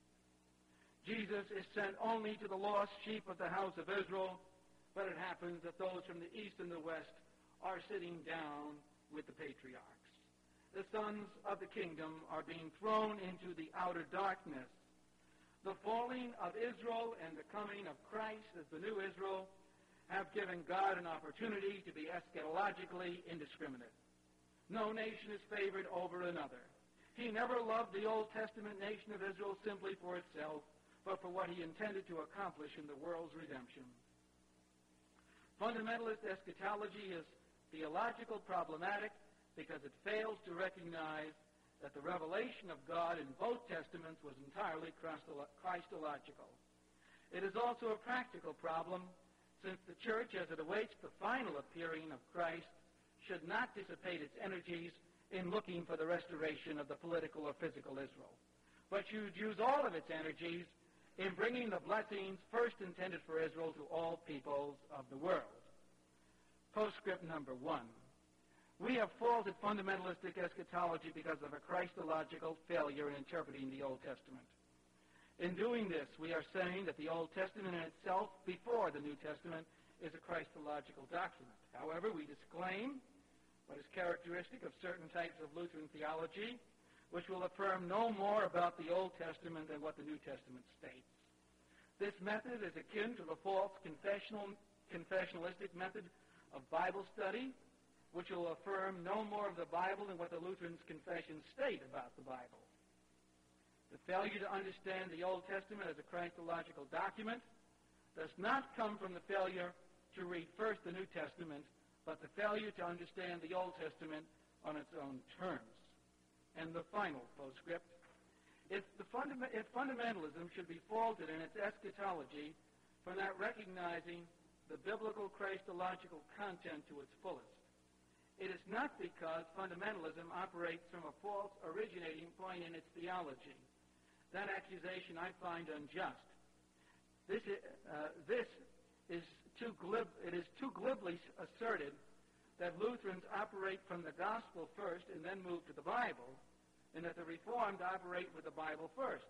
Jesus is sent only to the lost sheep of the house of Israel, but it happens that those from the east and the west are sitting down with the patriarchs. The sons of the kingdom are being thrown into the outer darkness. The falling of Israel and the coming of Christ as the new Israel have given God an opportunity to be eschatologically indiscriminate. No nation is favored over another. He never loved the Old Testament nation of Israel simply for itself, but for what he intended to accomplish in the world's redemption. Fundamentalist eschatology is theological problematic because it fails to recognize that the revelation of God in both testaments was entirely Christological. It is also a practical problem, since the church, as it awaits the final appearing of Christ, should not dissipate its energies in looking for the restoration of the political or physical Israel, but should use all of its energies in bringing the blessings first intended for Israel to all peoples of the world. Postscript number one. We have faulted fundamentalistic eschatology because of a Christological failure in interpreting the Old Testament. In doing this, we are saying that the Old Testament in itself, before the New Testament, is a Christological document. However, we disclaim what is characteristic of certain types of Lutheran theology, which will affirm no more about the Old Testament than what the New Testament states. This method is akin to the false confessional, confessionalistic method of Bible study, which will affirm no more of the Bible than what the Lutherans' confessions state about the Bible. The failure to understand the Old Testament as a Christological document does not come from the failure to read first the New Testament, but the failure to understand the Old Testament on its own terms. And the final postscript. If, the fundament, if fundamentalism should be faulted in its eschatology for not recognizing the biblical Christological content to its fullest, it is not because fundamentalism operates from a false originating point in its theology. That accusation I find unjust. This is, uh, this is too glib, it is too glibly asserted that Lutherans operate from the gospel first and then move to the Bible, and that the Reformed operate with the Bible first.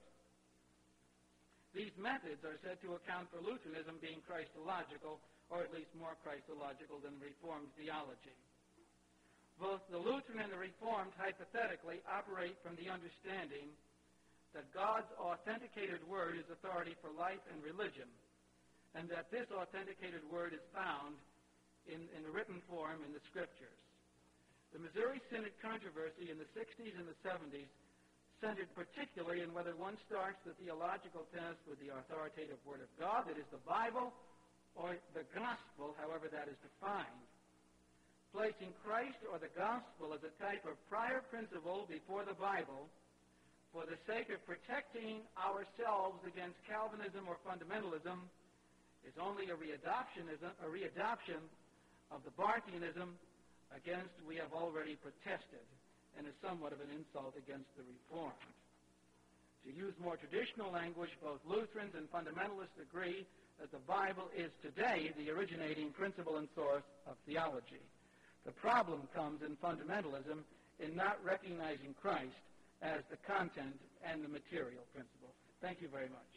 These methods are said to account for Lutheranism being Christological, or at least more Christological than Reformed theology. Both the Lutheran and the Reformed hypothetically operate from the understanding that God's authenticated word is authority for life and religion, and that this authenticated word is found in, in the written form in the Scriptures. The Missouri Synod controversy in the sixties and the seventies centered particularly in whether one starts the theological test with the authoritative Word of God, that is the Bible, or the Gospel, however that is defined. Placing Christ or the Gospel as a type of prior principle before the Bible for the sake of protecting ourselves against Calvinism or fundamentalism is only a readoptionism, a readoption of the Barthianism against we have already protested, and is somewhat of an insult against the Reformed. To use more traditional language, both Lutherans and fundamentalists agree that the Bible is today the originating principle and source of theology. The problem comes in fundamentalism in not recognizing Christ as the content and the material principle. Thank you very much.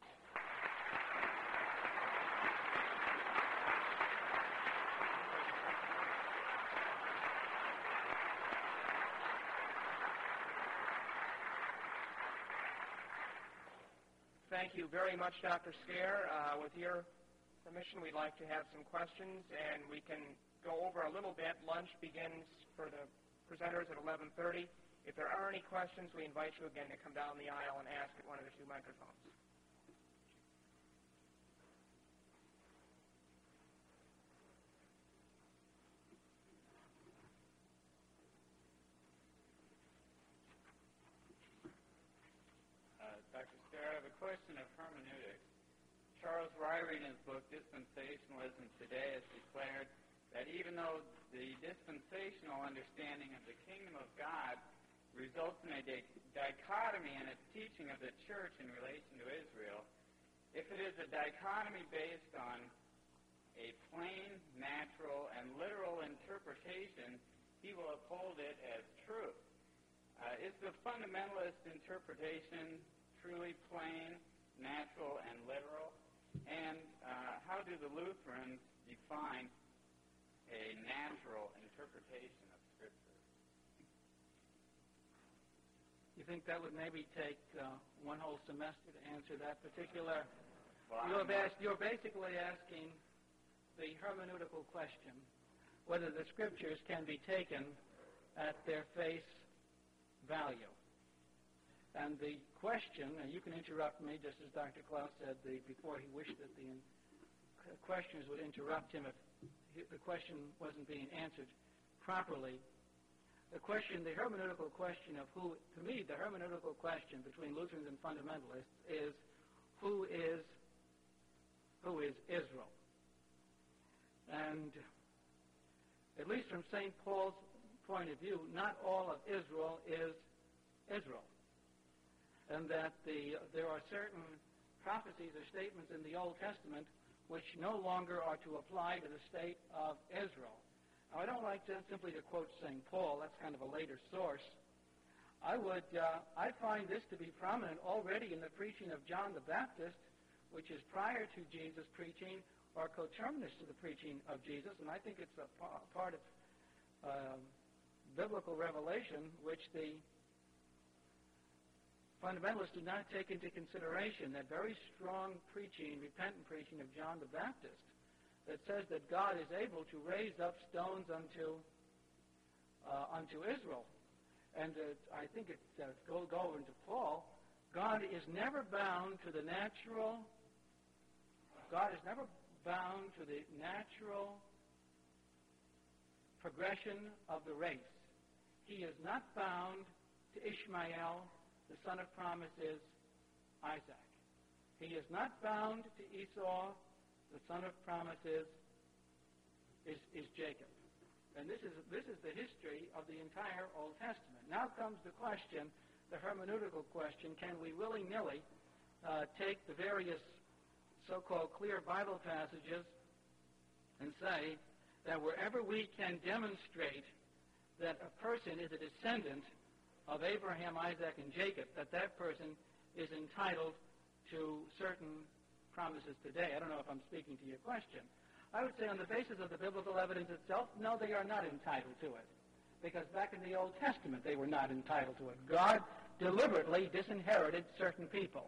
Thank you very much, Doctor Scare. Uh, with your permission, we'd like to have some questions, and we can go over a little bit. Lunch begins for the presenters at eleven thirty. If there are any questions, we invite you again to come down the aisle and ask at one of the two microphones. Uh, Doctor Starr, I have a question of hermeneutics. Charles Ryrie, in his book Dispensationalism Today, has declared that even though the dispensational understanding of the kingdom of God results in a di- dichotomy in its teaching of the church in relation to Israel, if it is a dichotomy based on a plain, natural, and literal interpretation, he will uphold it as true. Uh, is the fundamentalist interpretation truly plain, natural, and literal? And uh, how do the Lutherans define a natural interpretation of Scripture? You think that would maybe take uh, one whole semester to answer that particular? Well, you're, asked, you're basically asking the hermeneutical question, whether the Scriptures can be taken at their face value. And the question, and you can interrupt me, just as Doctor Klaus said the, before he wished that the in, questioners would interrupt him if he, the question wasn't being answered properly. The question, the hermeneutical question of who, to me, the hermeneutical question between Lutherans and fundamentalists is who is, who is Israel? And at least from Saint Paul's point of view, not all of Israel is Israel. And that the, there are certain prophecies or statements in the Old Testament which no longer are to apply to the state of Israel. Now, I don't like to simply to quote Saint Paul. That's kind of a later source. I would, uh, I find this to be prominent already in the preaching of John the Baptist, which is prior to Jesus' preaching or coterminous to the preaching of Jesus. And I think it's a p- part of uh, biblical revelation which the fundamentalists do not take into consideration, that very strong preaching, repentant preaching of John the Baptist that says that God is able to raise up stones unto uh, unto Israel. And uh, I think it's uh, go, go over into Paul. God is never bound to the natural, God is never bound to the natural progression of the race. He is not bound to Ishmael. The son of promise is Isaac. He is not bound to Esau. The son of promise is, is, is Jacob. And this is, this is the history of the entire Old Testament. Now comes the question, the hermeneutical question, can we willy-nilly uh, take the various so-called clear Bible passages and say that wherever we can demonstrate that a person is a descendant of Abraham, Isaac, and Jacob, that that person is entitled to certain promises today. I don't know if I'm speaking to your question. I would say on the basis of the biblical evidence itself, no, they are not entitled to it. Because back in the Old Testament, they were not entitled to it. God deliberately disinherited certain people.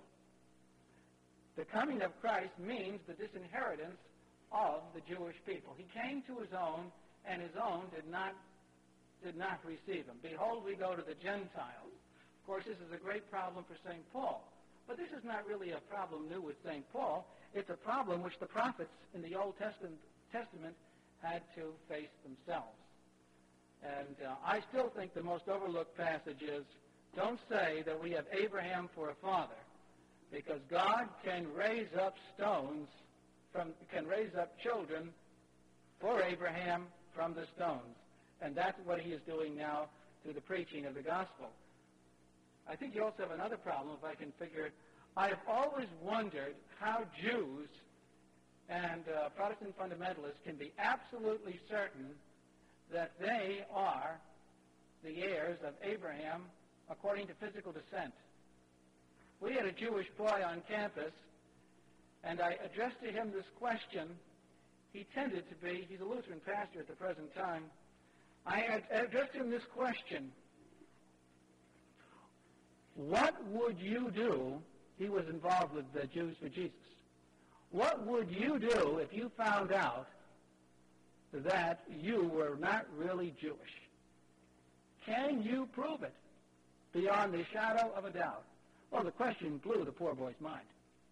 The coming of Christ means the disinheritance of the Jewish people. He came to his own, and his own did not did not receive him. Behold, we go to the Gentiles. Of course, this is a great problem for Saint Paul. But this is not really a problem new with Saint Paul. It's a problem which the prophets in the Old Testament, Testament had to face themselves. And uh, I still think the most overlooked passage is, don't say that we have Abraham for a father, because God can raise up stones, from can raise up children for Abraham from the stones. And that's what he is doing now through the preaching of the gospel. I think you also have another problem, if I can figure it. I have always wondered how Jews and uh, Protestant fundamentalists can be absolutely certain that they are the heirs of Abraham according to physical descent. We had a Jewish boy on campus, and I addressed to him this question. He tended to be, he's a Lutheran pastor at the present time, I addressed him this question: what would you do? He was involved with the Jews for Jesus. What would you do if you found out that you were not really Jewish? Can you prove it? beyond the shadow of a doubt. Well, the question blew the poor boy's mind.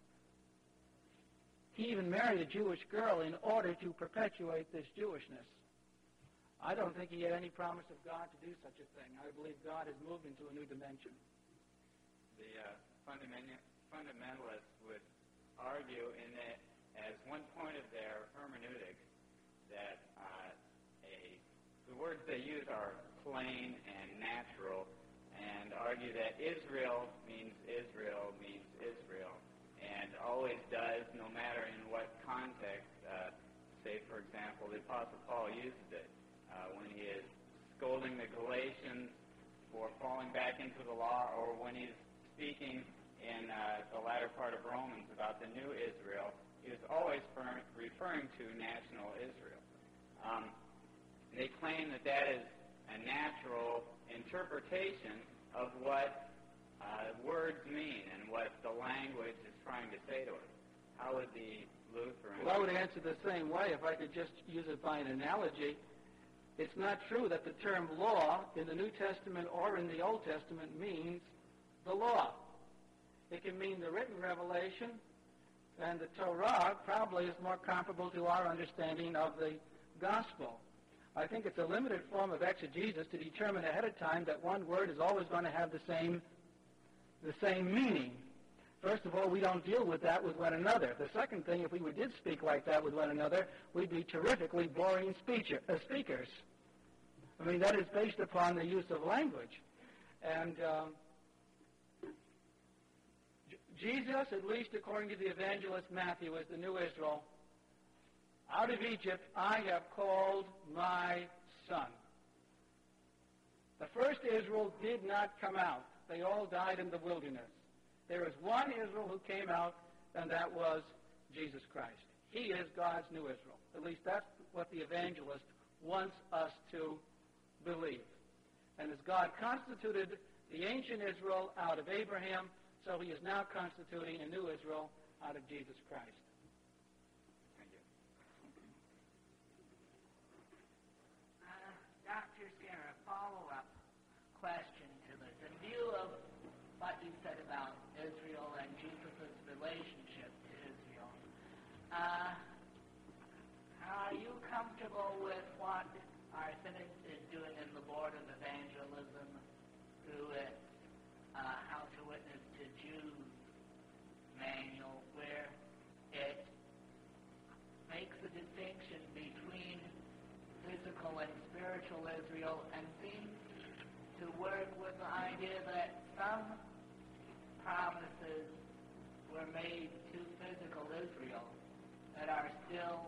He even married a Jewish girl in order to perpetuate this Jewishness. I don't think he had any promise of God to do such a thing. I believe God has moved into a new dimension. The uh, fundament- fundamentalists would argue in that, as one point of their hermeneutics, that uh, a, the words they use are plain and natural, and argue that Israel means Israel means Israel, and always does, no matter in what context. Uh, say, for example, the Apostle Paul uses it uh, when he is scolding the Galatians for falling back into the law, or when he's speaking in uh, the latter part of Romans about the new Israel. He was always fer- referring to national Israel. Um, they claim that that is a natural interpretation of what uh, words mean and what the language is trying to say to us. How would the Lutheran... Well, I would answer the same way if I could just use it by an analogy. It's not true that the term law in the New Testament or in the Old Testament means the law. It can mean the written revelation, and the Torah probably is more comparable to our understanding of the gospel. I think it's a limited form of exegesis to determine ahead of time that one word is always going to have the same, the same meaning. First of all, we don't deal with that with one another. The second thing, if we did speak like that with one another, we'd be terrifically boring speaker, uh, speakers. I mean, that is based upon the use of language. And um, J- Jesus, at least according to the evangelist Matthew, is the new Israel. Out of Egypt I have called my son. The first Israel did not come out. They all died in the wilderness. There is one Israel who came out, and that was Jesus Christ. He is God's new Israel. At least that's what the evangelist wants us to believe. And as God constituted the ancient Israel out of Abraham, so he is now constituting a new Israel out of Jesus Christ. Thank you. Uh, Doctor Sarah, a follow-up question to this. In view of what you said about Israel and Jesus' relationship to Israel, uh, are you comfortable with what our synod is doing in the Board of Evangelism through its uh, How to Witness to Jews manual, where it makes a distinction between physical and spiritual Israel, and seems to work with the idea that some promises were made to physical Israel that are still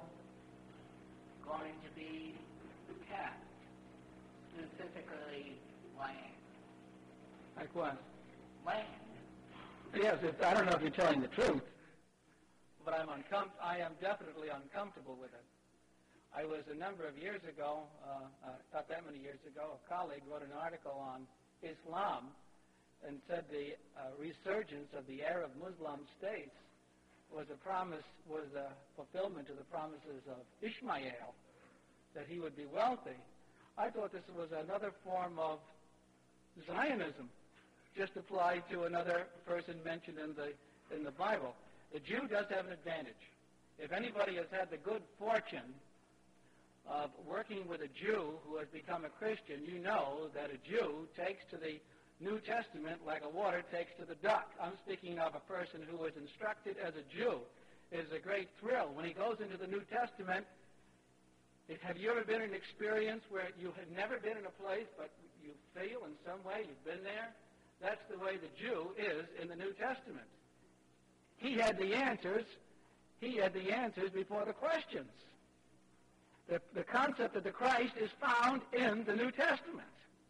going to be kept, specifically land. Like what? Land. Yes, if, I don't know if you're telling the truth, but I'm uncom- I am definitely uncomfortable with it. I was a number of years ago, uh, uh, not that many years ago, a colleague wrote an article on Islam and said the uh, resurgence of the Arab Muslim states was a promise, was a fulfillment of the promises of Ishmael, that he would be wealthy. I thought this was another form of Zionism, just applied to another person mentioned in the in the Bible. The Jew does have an advantage. If anybody has had the good fortune of working with a Jew who has become a Christian, you know that a Jew takes to the New Testament like a water takes to the duck. I'm speaking of a person who was instructed as a Jew. It is a great thrill. When he goes into the New Testament, if, have you ever been in an experience where you have never been in a place, but you feel in some way you've been there? That's the way the Jew is in the New Testament. He had the answers. He had the answers before the questions. The, the concept of the Christ is found in the New Testament.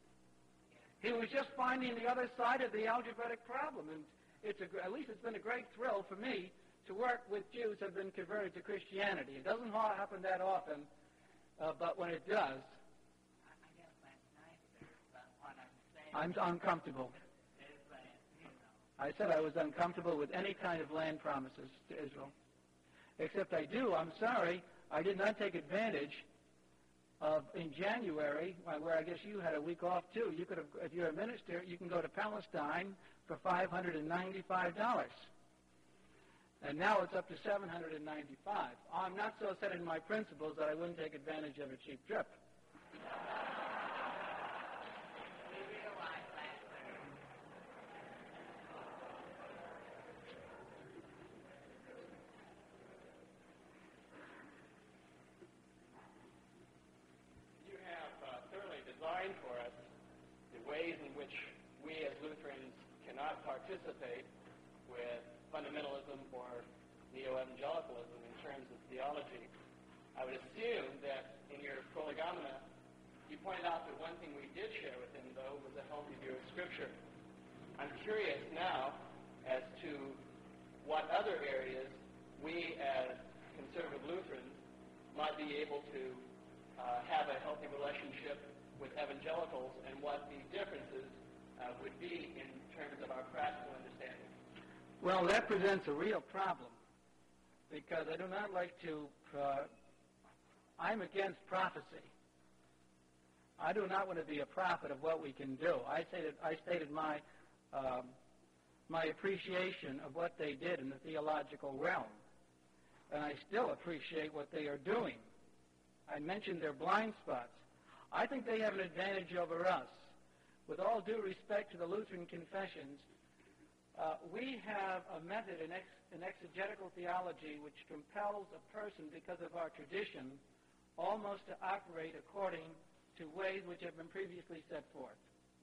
He was just finding the other side of the algebraic problem, and it's a, at least it's been a great thrill for me to work with Jews who have been converted to Christianity. It doesn't happen that often, uh, but when it does, I guess that's nicer, but what I'm saying I'm uncomfortable. is that, you know, I said I was uncomfortable with any kind of land promises to Israel. Except I do, I'm sorry, I did not take advantage of in January, where I guess you had a week off too. You could have, if you're a minister, you can go to Palestine for five hundred ninety-five dollars. And now it's up to seven hundred ninety-five dollars. I'm not so set in my principles that I wouldn't take advantage of a cheap trip. You have uh, thoroughly designed for us the ways in which we as Lutherans cannot participate with fundamentalism or neo-evangelicalism in terms of theology. I would assume that in your prolegomena, you pointed out that one thing we did share with him, though, was a healthy view of Scripture. I'm curious now as to what other areas we as conservative Lutherans might be able to uh, have a healthy relationship with evangelicals and what the differences uh, would be in terms of our practical understanding. Well, that presents a real problem because I do not like to, uh, I'm against prophecy. I do not want to be a prophet of what we can do. I stated, I stated my, um, my appreciation of what they did in the theological realm, and I still appreciate what they are doing. I mentioned their blind spots. I think they have an advantage over us. With all due respect to the Lutheran confessions, Uh, we have a method in, ex- in exegetical theology which compels a person, because of our tradition, almost to operate according to ways which have been previously set forth.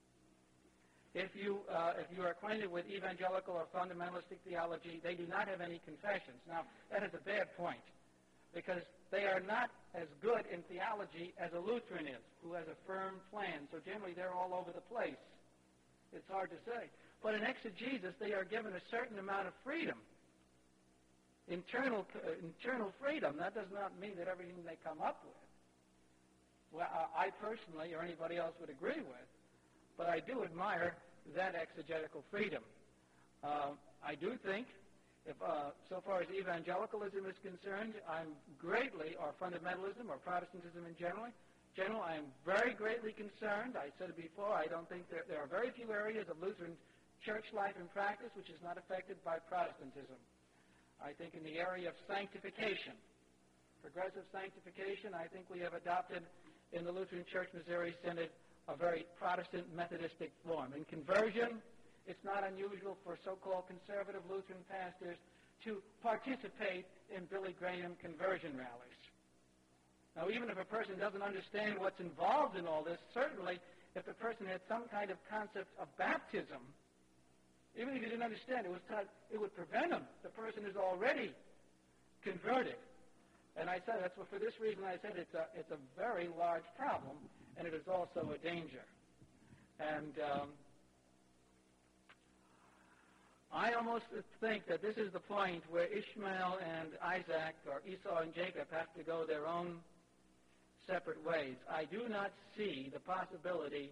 If you, uh, if you are acquainted with evangelical or fundamentalistic theology, they do not have any confessions. Now, that is a bad point, because they are not as good in theology as a Lutheran is, who has a firm plan. So generally, they're all over the place. It's hard to say. But in exegesis, they are given a certain amount of freedom, internal uh, internal freedom. That does not mean that everything they come up with, well, I personally or anybody else would agree with, but I do admire that exegetical freedom. Uh, I do think, if uh, so far as evangelicalism is concerned, I'm greatly, or fundamentalism or Protestantism in general, general, I am very greatly concerned. I said it before, I don't think there, there are very few areas of Lutheran church life and practice which is not affected by Protestantism. I think in the area of sanctification, progressive sanctification, I think we have adopted in the Lutheran Church Missouri Synod a very Protestant Methodistic form. In conversion, it's not unusual for so-called conservative Lutheran pastors to participate in Billy Graham conversion rallies. Now, even if a person doesn't understand what's involved in all this, certainly if the person had some kind of concept of baptism, even if he didn't understand, it, was not, it would prevent him. The person is already converted. And I said, that's what, for this reason I said it's a, it's a very large problem, and it is also a danger. And um, I almost think that this is the point where Ishmael and Isaac, or Esau and Jacob, have to go their own separate ways. I do not see the possibility.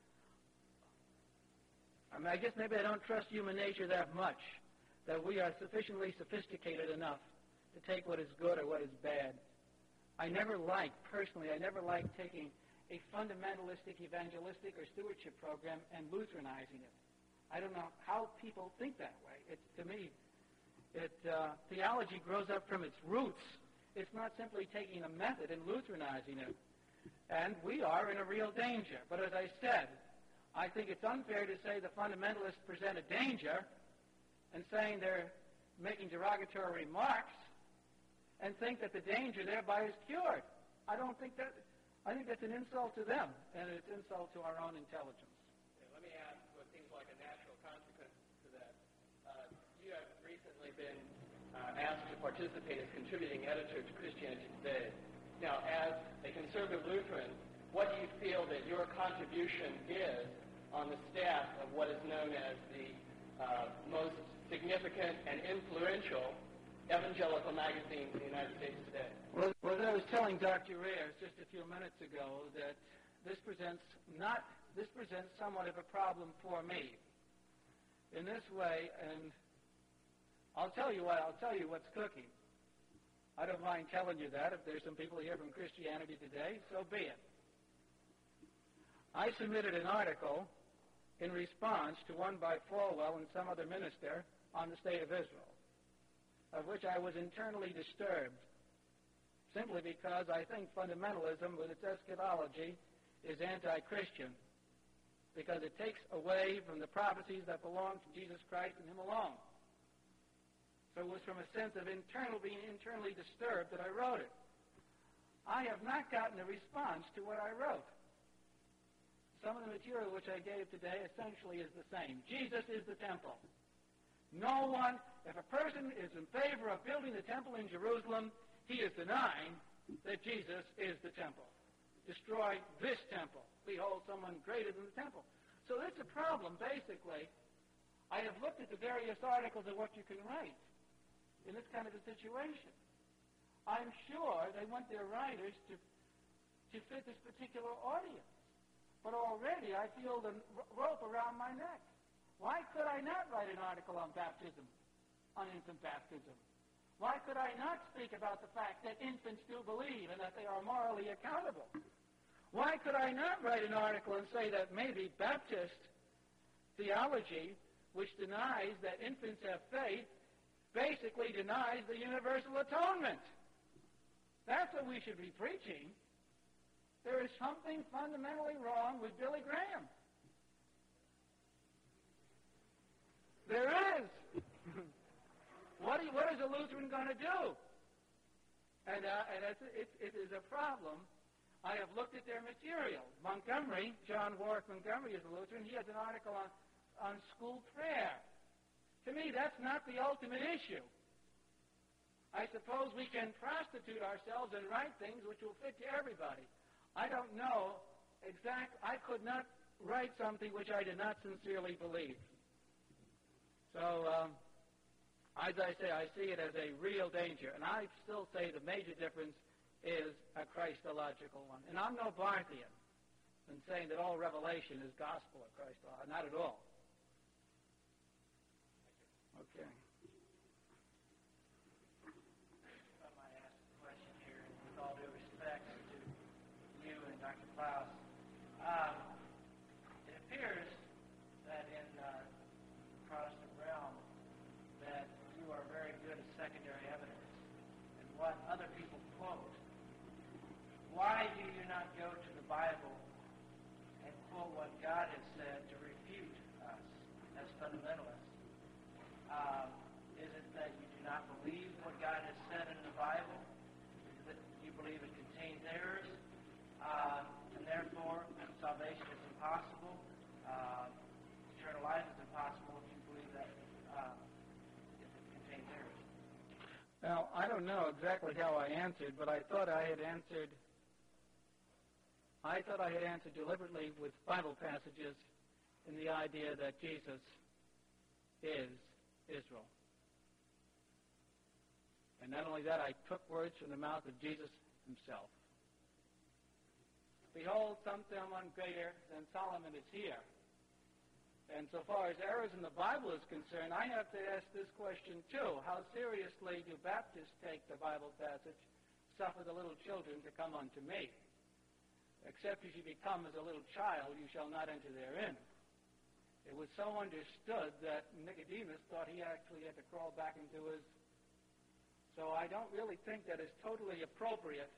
I mean, I guess maybe I don't trust human nature that much, that we are sufficiently sophisticated enough to take what is good or what is bad. I never liked, personally, I never liked taking a fundamentalistic, evangelistic, or stewardship program and Lutheranizing it. I don't know how people think that way. It's, to me, it, uh, theology grows up from its roots. It's not simply taking a method and Lutheranizing it. And we are in a real danger. But as I said, I think it's unfair to say the fundamentalists present a danger and saying they're making derogatory remarks and think that the danger thereby is cured. I don't think that, I think that's an insult to them, and it's an insult to our own intelligence. Okay, let me ask what seems like a natural consequence to that. Uh, you have recently been uh, asked to participate as contributing editor to Christianity Today. Now, as a conservative Lutheran, what do you feel that your contribution is on the staff of what is known as the uh, most significant and influential evangelical magazine in the United States today? Well, well, I was telling Doctor Ayers just a few minutes ago that this presents not this presents somewhat of a problem for me. In this way, and I'll tell you what I'll tell you what's cooking. I don't mind telling you that. If there's some people here from Christianity today, so be it. I submitted an article in response to one by Falwell and some other minister on the state of Israel, of which I was internally disturbed, simply because I think fundamentalism with its eschatology is anti-Christian, because it takes away from the prophecies that belong to Jesus Christ and Him alone. So it was from a sense of internal being internally disturbed that I wrote it. I have not gotten a response to what I wrote. Some of the material which I gave today essentially is the same. Jesus is the temple. No one, if a person is in favor of building the temple in Jerusalem, he is denying that Jesus is the temple. Destroy this temple. Behold, someone greater than the temple. So that's a problem, basically. I have looked at the various articles of what you can write in this kind of a situation. I'm sure they want their writers to, to fit this particular audience. But already I feel the rope around my neck. Why could I not write an article on baptism, on infant baptism? Why could I not speak about the fact that infants do believe and that they are morally accountable? Why could I not write an article and say that maybe Baptist theology, which denies that infants have faith, basically denies the universal atonement? That's what we should be preaching. There is something fundamentally wrong with Billy Graham. There is. What, you, what is a Lutheran going to do? And, uh, and it's, it, it is a problem. I have looked at their material. Montgomery, John Warwick Montgomery is a Lutheran. He has an article on, on school prayer. To me, that's not the ultimate issue. I suppose we can prostitute ourselves and write things which will fit to everybody. I don't know exact. I could not write something which I did not sincerely believe. So, um, as I say, I see it as a real danger. And I still say the major difference is a Christological one. And I'm no Barthian in saying that all revelation is gospel of Christ. Not at all. Okay. I might ask a question here, with all due respect to you and Doctor Klaus. Um, it appears that in uh, the Protestant realm that you are very good at secondary evidence and what other people quote. Why do you not go to the Bible and quote what God has said to refute us as fundamentalists? Um, is it that you do not believe what God has said in the Bible? Is it that you believe it contains errors? Uh, and therefore, salvation is impossible. Uh, eternal life is impossible if you believe that uh, if it contains errors. Now, I don't know exactly how I answered, but I thought I had answered I thought I had answered deliberately with Bible passages in the idea that Jesus is Israel. And not only that, I took words from the mouth of Jesus himself. Behold, someone greater than Solomon is here. And so far as errors in the Bible is concerned, I have to ask this question too. How seriously do Baptists take the Bible passage, suffer the little children to come unto me? Except as you become as a little child, you shall not enter therein. It was so understood that Nicodemus thought he actually had to crawl back into his... So I don't really think that is totally appropriate.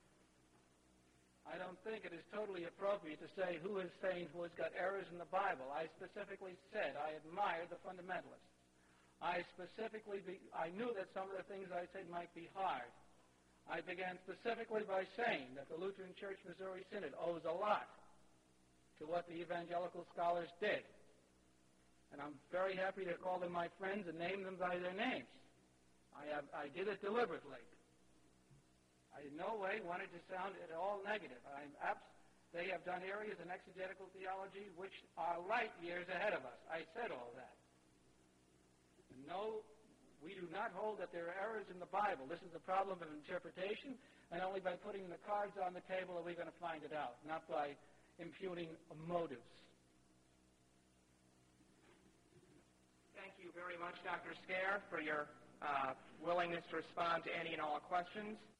I don't think it is totally appropriate to say who is saying who has got errors in the Bible. I specifically said I admire the fundamentalists. I specifically, be, I knew that some of the things I said might be hard. I began specifically by saying that the Lutheran Church Missouri Synod owes a lot to what the evangelical scholars did. And I'm very happy to call them my friends and name them by their names. I, have, I did it deliberately. I in no way wanted to sound at all negative. I'm abs- they have done areas in exegetical theology which are light years ahead of us. I said all that. And no, we do not hold that there are errors in the Bible. This is a problem of interpretation, and only by putting the cards on the table are we going to find it out, not by impugning motives. Thank you very much, Doctor Scare, for your uh, willingness to respond to any and all questions.